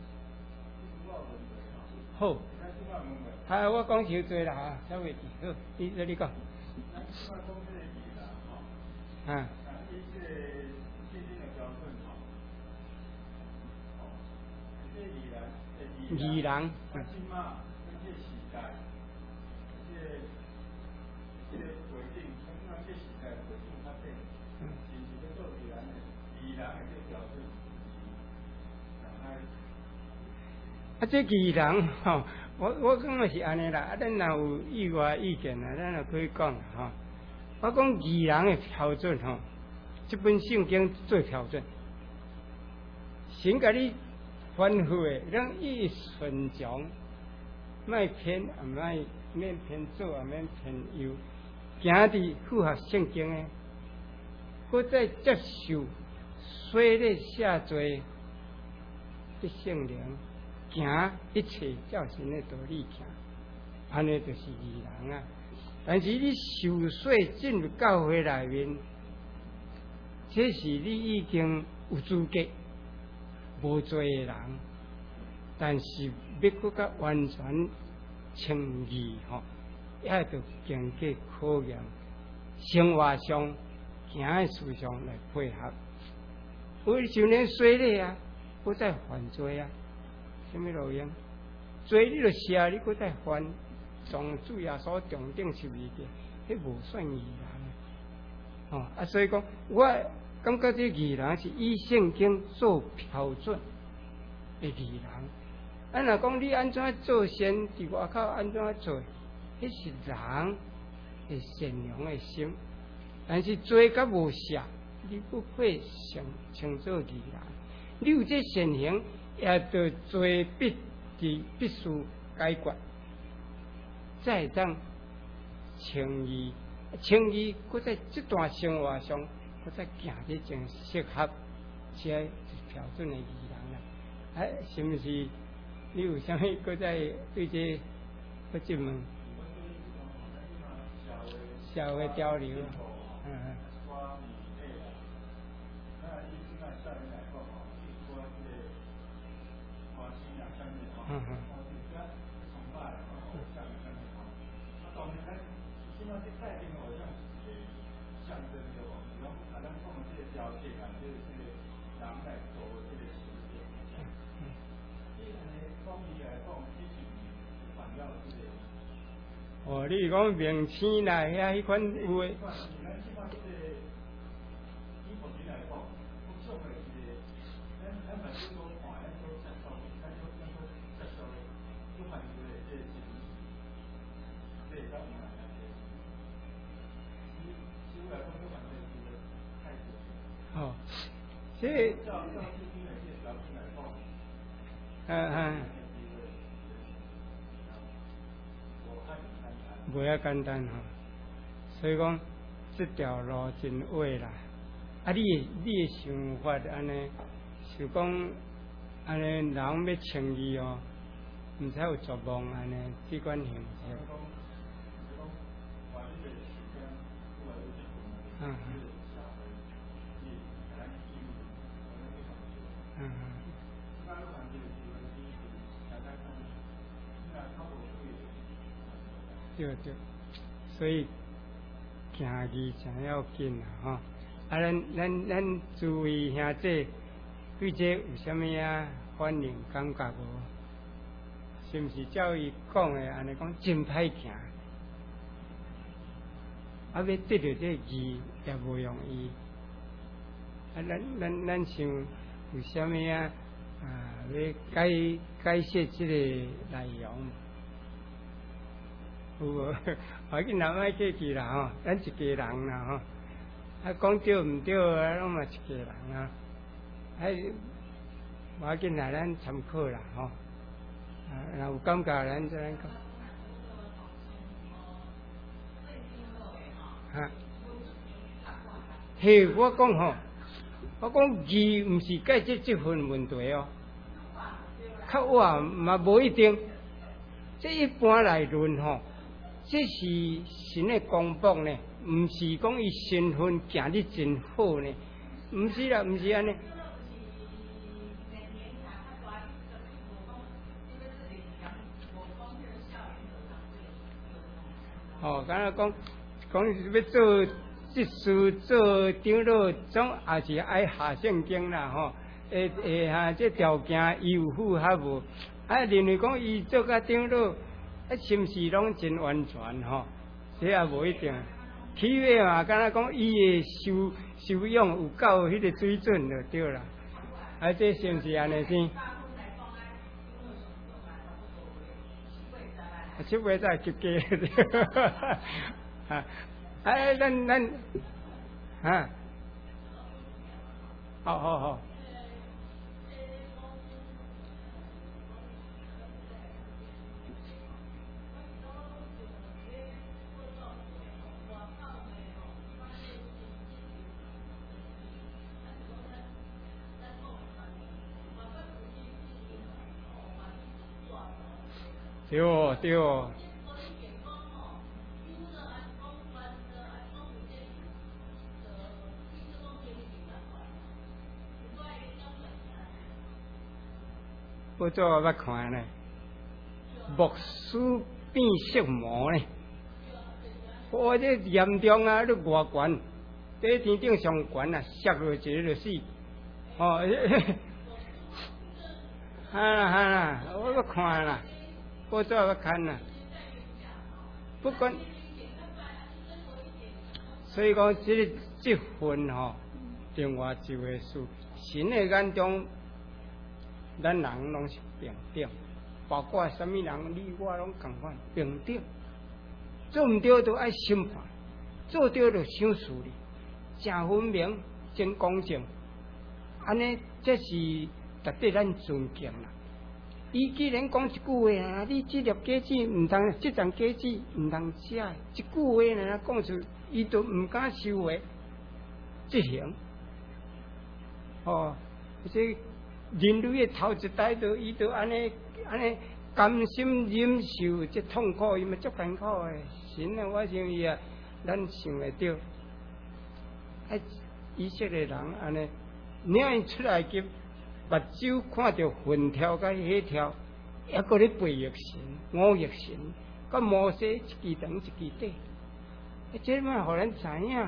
好，啊，我讲伤多啦，稍微好，你你你讲。啊。宜人。啊，这艺人吼，我我感觉是安尼啦。啊，咱若有意外意见啊，咱也可以讲吼。我讲艺人的标准吼，这本圣经做标准，神甲你吩咐的，咱一顺从，莫偏也莫免偏左，也免偏右，行伫符合圣经的，搁再接受水咧下罪的圣灵。行一切照神的道理行，安尼就是义人啊。但是你受水进入教会内面，这是你已经有资格无罪的人， 但是要搁较完全清义吼，也着经过考验，生活上行诶事上来配合。为就连水咧啊，搁再犯罪啊，什么路用？罪你著写，你搁再犯，从主耶稣重定十二个，迄无算义人。哦啊，所以讲，我感觉这义人是以圣经做标准的义人。啊，若讲你安怎做善，伫外口安怎做，迄是人的善良的心。但是做甲无赦，你不配称称作义人。你有这善行，也着做必伫必须解决，再当称义。称义，搁在这段生活上，搁再行得真适合，这标准的义人啦。哎，是毋是？你有啥物搁再对这搁质问？社会交流，嗯嗯。嗯嗯。哦，你讲明星啦，遐迄款有诶。哦，这，嗯嗯，无遐简单吼。所以讲，这条路真歪啦。啊，你诶你诶想法安尼，是讲安尼人要称义哦，毋使有绝望安尼，只管行善。嗯嗯。嗯嗯。对对，所以行义真要紧啦吼。啊，咱咱咱诸位兄弟对这有啥物啊反应感觉无？是毋是照伊讲诶安尼讲真歹行？啊，要得到这义也无容易。啊，咱咱咱想有啥物啊啊要解解释这个内容？有无？我紧人莫客气啦吼，咱一家人啦吼。啊，讲对毋对啊，拢嘛一家人啊。啊，我紧来咱参考啦吼。啊，若有感觉咱再咱讲。哈。嘿，我讲吼，我讲义毋是解决这份问题哦。较晚嘛无一定。这一般来论吼。这是神的公布呢，毋是讲伊身份行得真好呢，毋是啦，毋是安尼。哦，敢若讲讲要做执事、做长老，总也是爱下圣经啦吼。诶诶哈，这条件伊有符合无？啊，认为讲伊做甲长老。啊，是毋是拢真完全吼？这也无一定。起码嘛，敢若讲伊诶修修养有够迄个水准就对啦。啊，这是毋是安尼先？七八再及加对。啊，哎，咱咱啊，好好好。对哦，对哦。 不做我捌看呢，木须变色魔呢，我这严重啊，你外悬，在天顶上悬啊，摔落一个就死。哦，哈啦哈啦，我捌看啦，不做我捌看啦，不管。所以讲，这个这份吼，另外一回事。神的眼中，咱人拢是平等，包括什么人，你我拢共款平等。做唔对就爱审判，做对就赏识你，真分明，真公正。安尼，这是值得咱尊敬啦。伊既然讲一句话啊，你这粒果子唔通，这张果子唔通食，一句话呢讲出，伊都唔敢收回执行。哦，这人类的头一代都伊都安尼安尼甘心忍受这痛苦，伊嘛足艰苦的。神啊，我想伊啊，咱想会到，啊，以色列人安尼领伊出来及。目睭看到云条甲血条，还搁咧背逆神、五逆神，甲摩西一支长一支短，啊，这嘛互咱知影，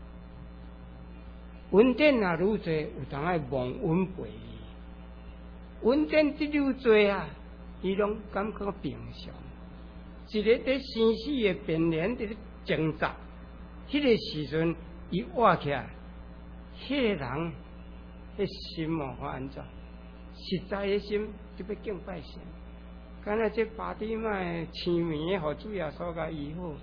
恩典若愈多，有当爱忘恩背义。恩典一愈多啊，伊拢感觉平常。一个在生死的边缘伫咧挣扎，迄个时阵，伊活起来，迄个人。迄心哦，看安怎？实在的心就要敬拜神。敢若这巴底麦青面，互主耶稣甲医好。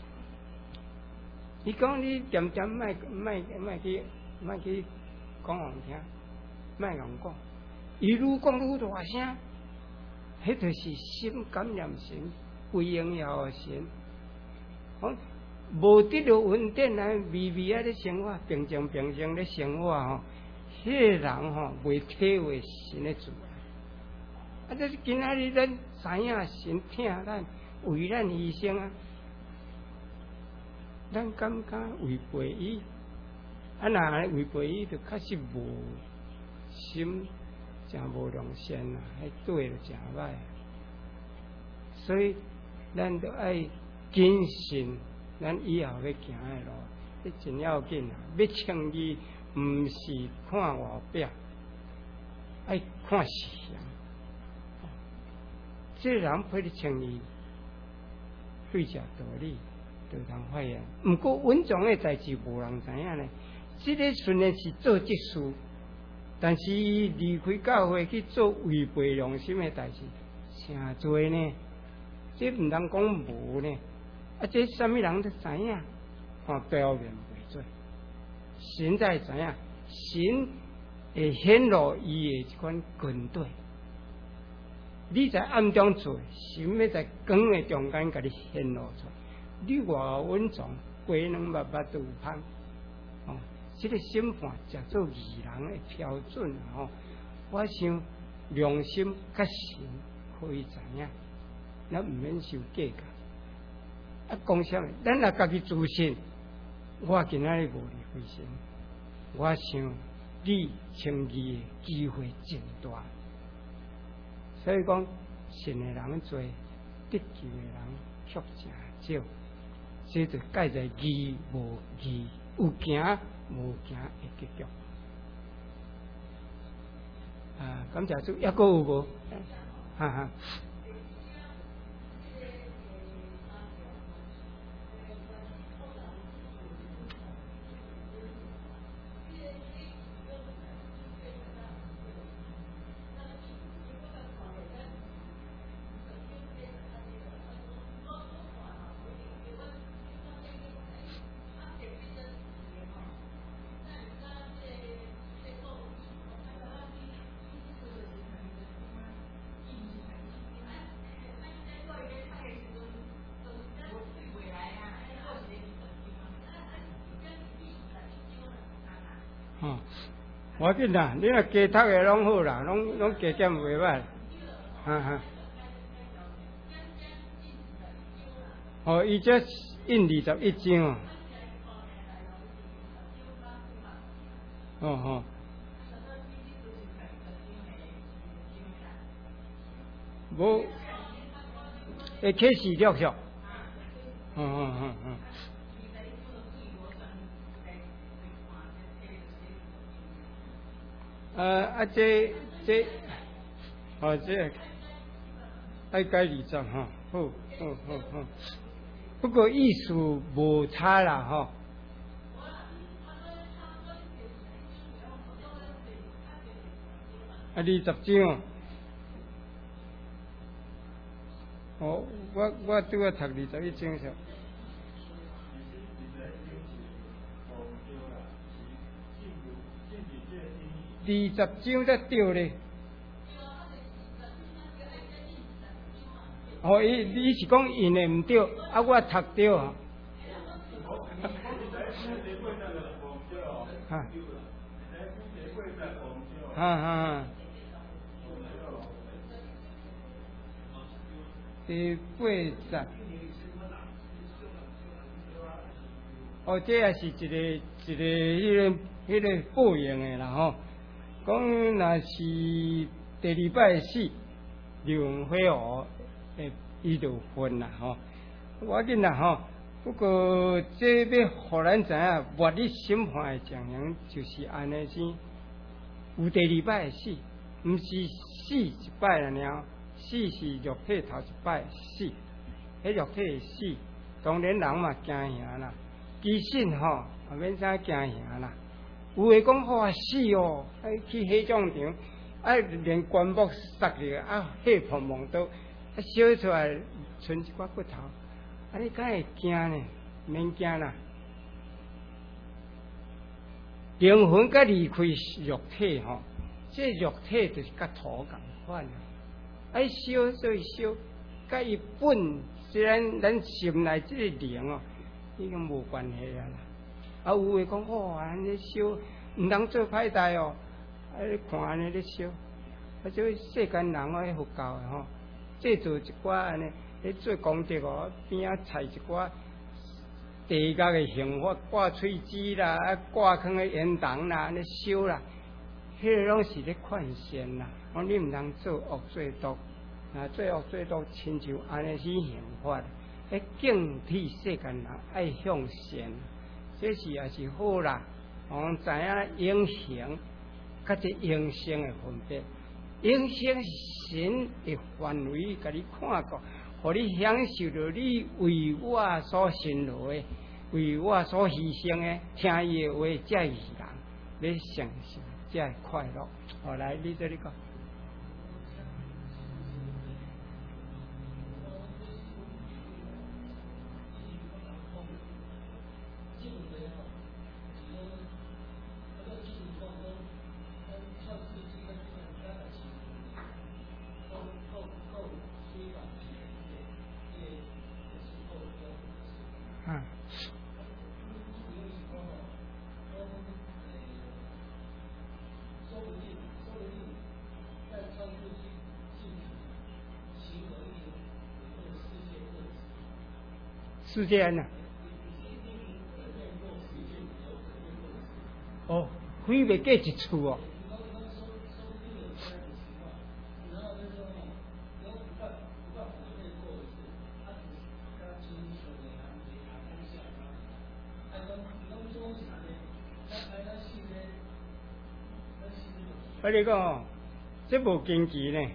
伊讲你点点卖卖卖去卖去讲人听，卖人讲。伊愈讲愈大声，迄就是心感染神，归荣耀神。讲无得到恩典来微微啊咧生活，平静平静咧生活吼。迄个人吼未体会神的主啊！啊，这是今仔日咱知影神听咱，为咱牺牲啊！咱感觉违背伊，啊，若违背伊，就确实无心，真无良心啊！迄对就真歹。所以咱都爱谨慎，咱以后要行的路，这真要紧啊！要称义。毋是看外表，爱看实相。这人配得称义，对着道理，就通发现。毋过稳重的代志无人知影呢。这个虽然是做这事，但是离开教会去做违背良心的代志，诚多呢。这毋通讲无呢。啊，这什么人都知影，看表面袂做。神在知影，神会显露伊的一款军队。你在暗中做，神要在光的中间甲你显露出来。你外稳重，鸡卵目目都有香。哦，这个审判叫做义人的标准哦。我想良心甲神可以知影，咱毋免受计较。啊，讲啥物？咱若家己自信。我今仔日无离开神，我想你称义的机会真大，所以讲信的人多，得救的人却真少，这就介在义无义，有行无行的结局。啊，感谢主，抑阁有无？哈哈。哦，我紧啦，你若加读的拢好啦，拢拢加减袂歹，哈哈。哦，伊这印二十一章哦。哦哦。 无会开始陆续，嗯嗯嗯嗯。呃啊，这这，哦这，爱改二十哈，好好好好。不过意思无差啦吼。啊，二十章。哦，我我拄啊读二十一章上。二十章才对咧。哦，伊你是讲印的毋对，啊，我读对啊。哈。哈哈。第八十。哦，这也是一个一个迄个迄个报应的啦吼。讲若是第二摆死，刘文辉哦，诶，伊就分啦吼。我紧啦吼，不过这要互咱知影，末日审判的情形就是安尼先，有第二摆死，毋是死一摆了了，死是肉体头一摆死，迄肉体死，当然人嘛惊吓啦。其实吼，也免啥惊吓啦。有诶讲好啊死哦，啊去火葬场，啊连棺木塞入，啊血泡蒙到，啊烧出来剩一寡骨头，啊你敢会惊呢？免惊啦。灵魂甲离开肉体吼，这肉体就是甲土共款啊，爱烧所以烧，甲伊本虽然咱心内这个灵哦，已经无关系啊啦。啊，有诶讲哦，安尼烧，毋通做歹代哦。啊，你看安尼咧烧，啊，所以世间人哦，迄佛教诶吼，制作一寡安尼，咧做功德哦，边仔采一寡地角诶刑法，挂喙子啦，啊，挂放诶烟筒啦，安尼烧啦，迄个拢是咧劝善啦。讲你毋通做恶做毒，啊，做恶做毒，亲像安尼去刑法，迄警惕世间人爱向善。这是也是好啦，我知影永恒，甲这永生的分别。永生是神的范围，甲你看过，互你享受到你为我所辛劳的，为我所牺牲的，听伊的话，才是人，你享受，才会快乐。好，来，你这里讲。世界呢？哦，飞袂过一处哦。我你讲哦，这无经济呢。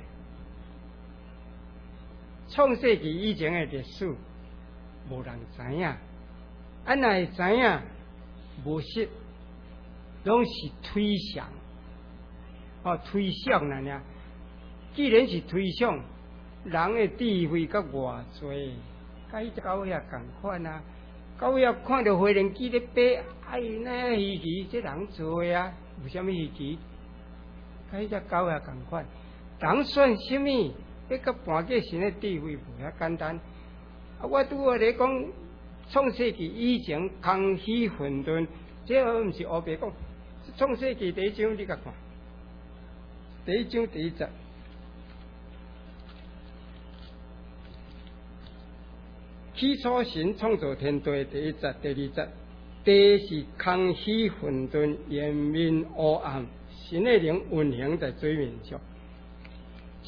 创世纪以前的历史。无人知影，啊，若会知影，无识，拢是推想，哦，推想啦呢。既然是推想，人的智慧甲偌济，甲迄只狗遐共款啊。狗遐看到飞轮机咧飞，哎，那稀奇，这人做的啊，有啥物稀奇？甲迄只狗遐共款，人算什么？迄甲半个神的智慧无遐简单。啊！我拄好咧讲创世纪以前空虚混沌，这个毋是黑白讲。创世纪第一章你甲看，第一章第一节，起初神创造天地，第一节、第二节，地是空虚混沌，渊面黑暗，神的灵运行在水面上。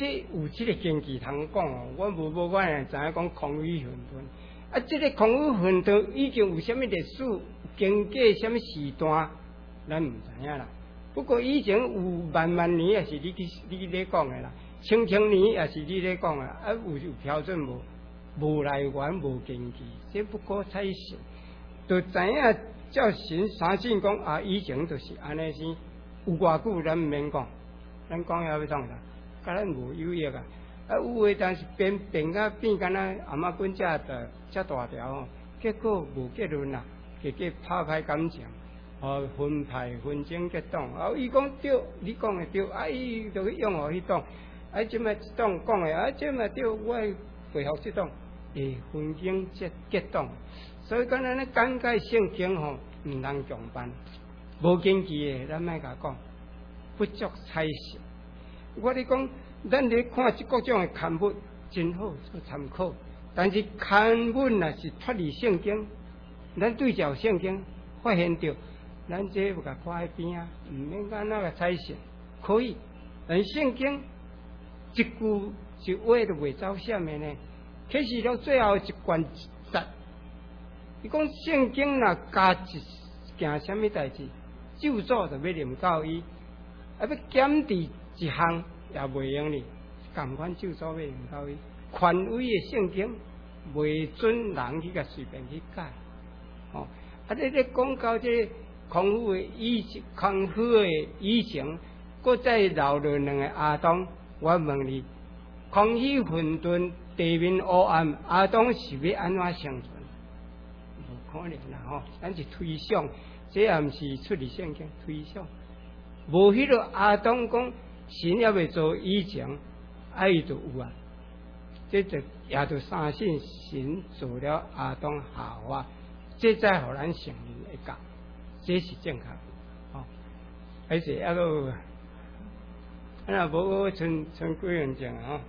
这有这个经济通讲哦，我无无我也知影讲空语混沌。啊，这个空语混沌已经有啥物历史，经过啥物时段，咱毋知影啦。不过以前有万万年也是你去你咧讲的啦，千千年也是你咧讲的，啊有有标准无？无来源无根据，这不可采信。就知影照神相信讲啊，以前就是安尼先，有偌久咱毋免讲，咱讲遐要创啥？甲咱无有益啊！啊有诶，但是变变甲变敢若阿嬷滚遮大遮大条吼，结果无结论啦，结果拍歹感情。哦，分派分争结党，啊，伊讲对，你讲的对，啊，伊就去用互迄党，啊，即摆即党讲的，啊，即摆对，我回复即党，会分争结结党，所以讲咱咧讲解圣经吼，毋通强办，无根据的，咱莫甲讲，不足采信。我咧讲，咱咧看即各种的刊物，真好做参考，但是刊物若是脱离圣经，咱对照圣经，发现着。咱这有甲看喺边啊，毋免讲那个采信，可以。但圣经一句一话都袂走闪的呢。启示录最后一卷十，伊讲圣经若加一件什么代志，咒诅就要临到伊，啊要减除一项也袂用哩，共款咒诅要临到伊。权威的圣经袂准人去甲随便去改，哦，啊你咧讲到这个。空虚的以前，空虚的以前，搁再留落两个亚当。我问你，空虚混沌，地面黑暗，亚当是要安怎生存？无可能啦吼！咱是推想，这也毋是出自圣经推想。无迄个亚当讲神也未做以前，啊伊就有啊。这就也就相信神做了亚当夏娃，这才互咱承认会讲。这是正确，哦，而且还个，啊那无剩剩几分钟啊？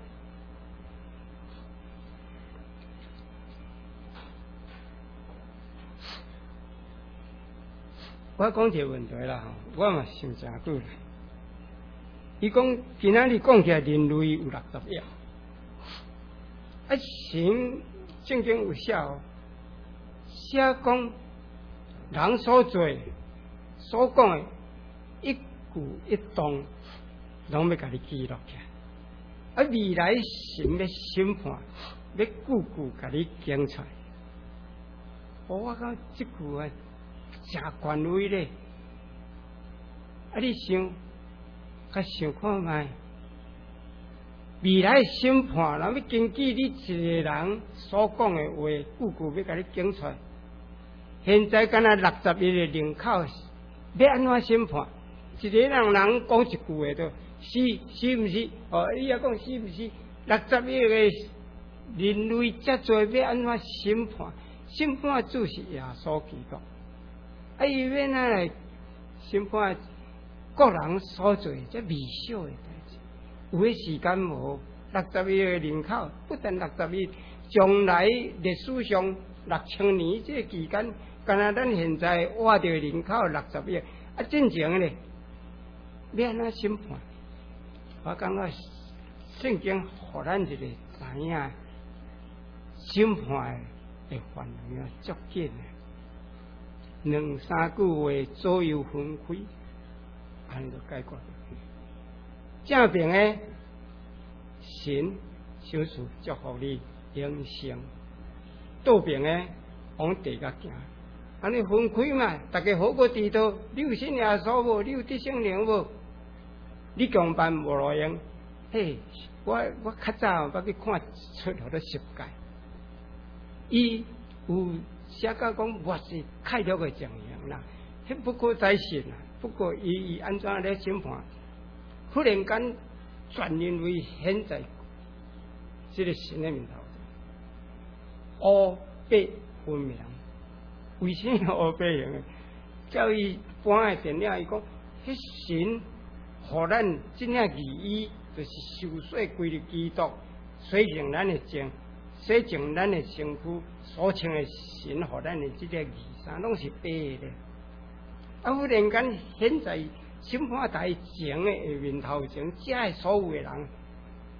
我讲一个问题啦，我嘛想真久啦。伊讲今仔日讲起来，人类有六十亿，啊，神圣经有写哦，写讲。人所做、所讲的一举一动，拢要甲你记录起来。啊，未来神要审判，要句句甲你讲出来。哦，我讲即句啊，真权威咧。啊，你想，甲想看觅，未来审判，人要根据你一个人所讲的话，句句要甲你讲出来。现在敢若六十亿的人口，要安怎审判？一个人人讲一句话都是是毋是？哦，你也讲是毋是？六十亿的人类遮多，要安怎审判？审判主是耶稣基督，啊，伊要哪来审判各人所做这微小的代志？有诶时间无？六十亿的人口，不但六十亿，将来历史上六千年这期间。敢若咱现在活着人口六十亿，啊，正常咧，要安怎审判？我感觉圣经互咱一个知影，审判的范围啊足紧的，两三句话左右分开，安就解决了。正边的神小事祝福你永生，倒边的往地甲行。安尼分开嘛，大家好过知道，你有信耶稣无？你有得圣灵无？你强办无路用。嘿，我我较早捌去看出好多十诫，伊有写到讲我是开了个证明啦，迄不可再信啦。不过伊伊安怎咧审判？忽然间全人类现在这个神的面头，黑白分明。为什么黑白型的？叫伊搬的电影，伊讲，迄神，互咱这领义医，就是受洗归入基督，洗净咱的净，洗净咱的身躯，所穿的神，互咱的这个义衫，拢是白的。啊，忽然间，现在审判台前的下面头前，遮的所有的人，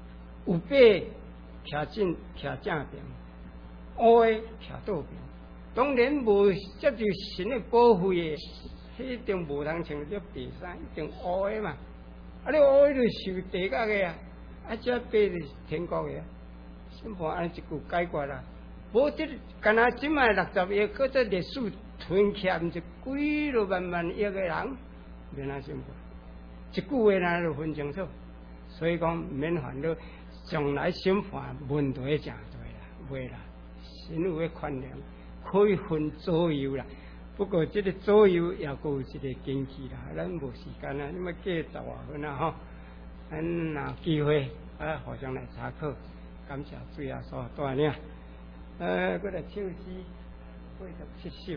有八徛正徛正边，乌的徛倒边。当然无接受神的保护的，一定无通穿着白衫，一定乌的嘛。啊，你乌的就受地狱的啊，啊，这八就是天国的啊。审判安尼一句解决啦。无这干那即卖六十亿，搁这历史囤起，毋是几落万万亿个人，免那审判。一句话咱就分清楚，所以讲免烦恼，将来审判问题诚多啦，袂啦，神有个宽谅，可以分左右啦。不过这个左右也有一个根据啦，咱无时间啊，你要过十外分啊吼，咱若机会啊，互相来参考。感谢主耶稣带领。呃，我来唱诗八十七首。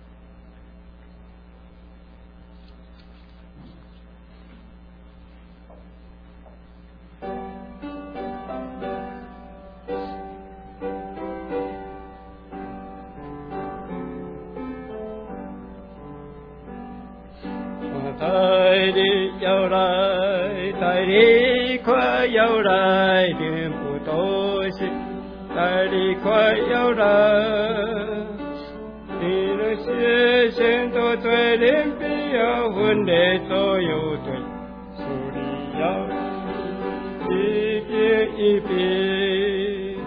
我带你要来，带你快要来，连不多心。带你快要来，你的血线都最连必要分裂左右对，处理要一边一边，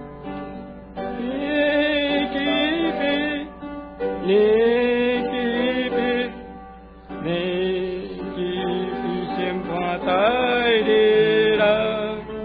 你一边，你一边，你一边先把带你来。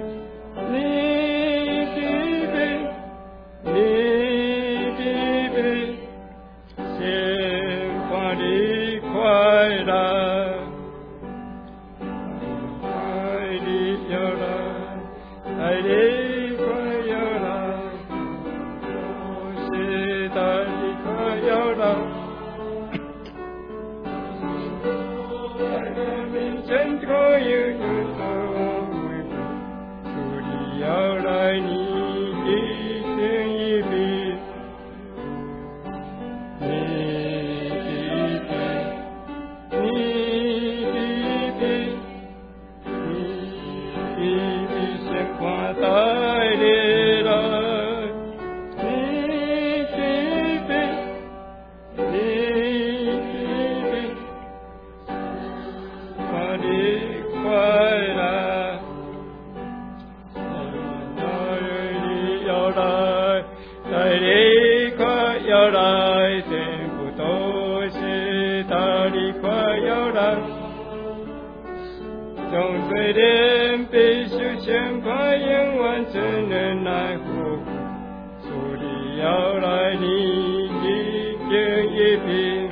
将罪人必须先把冤枉真人来护，主你要来，你一天一病，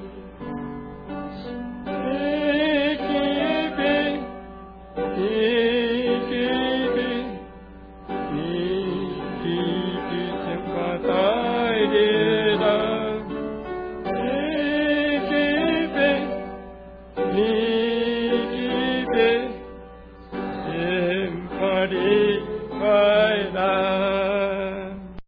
一天病，一天病，你一天先把带领来，一天病，你。你快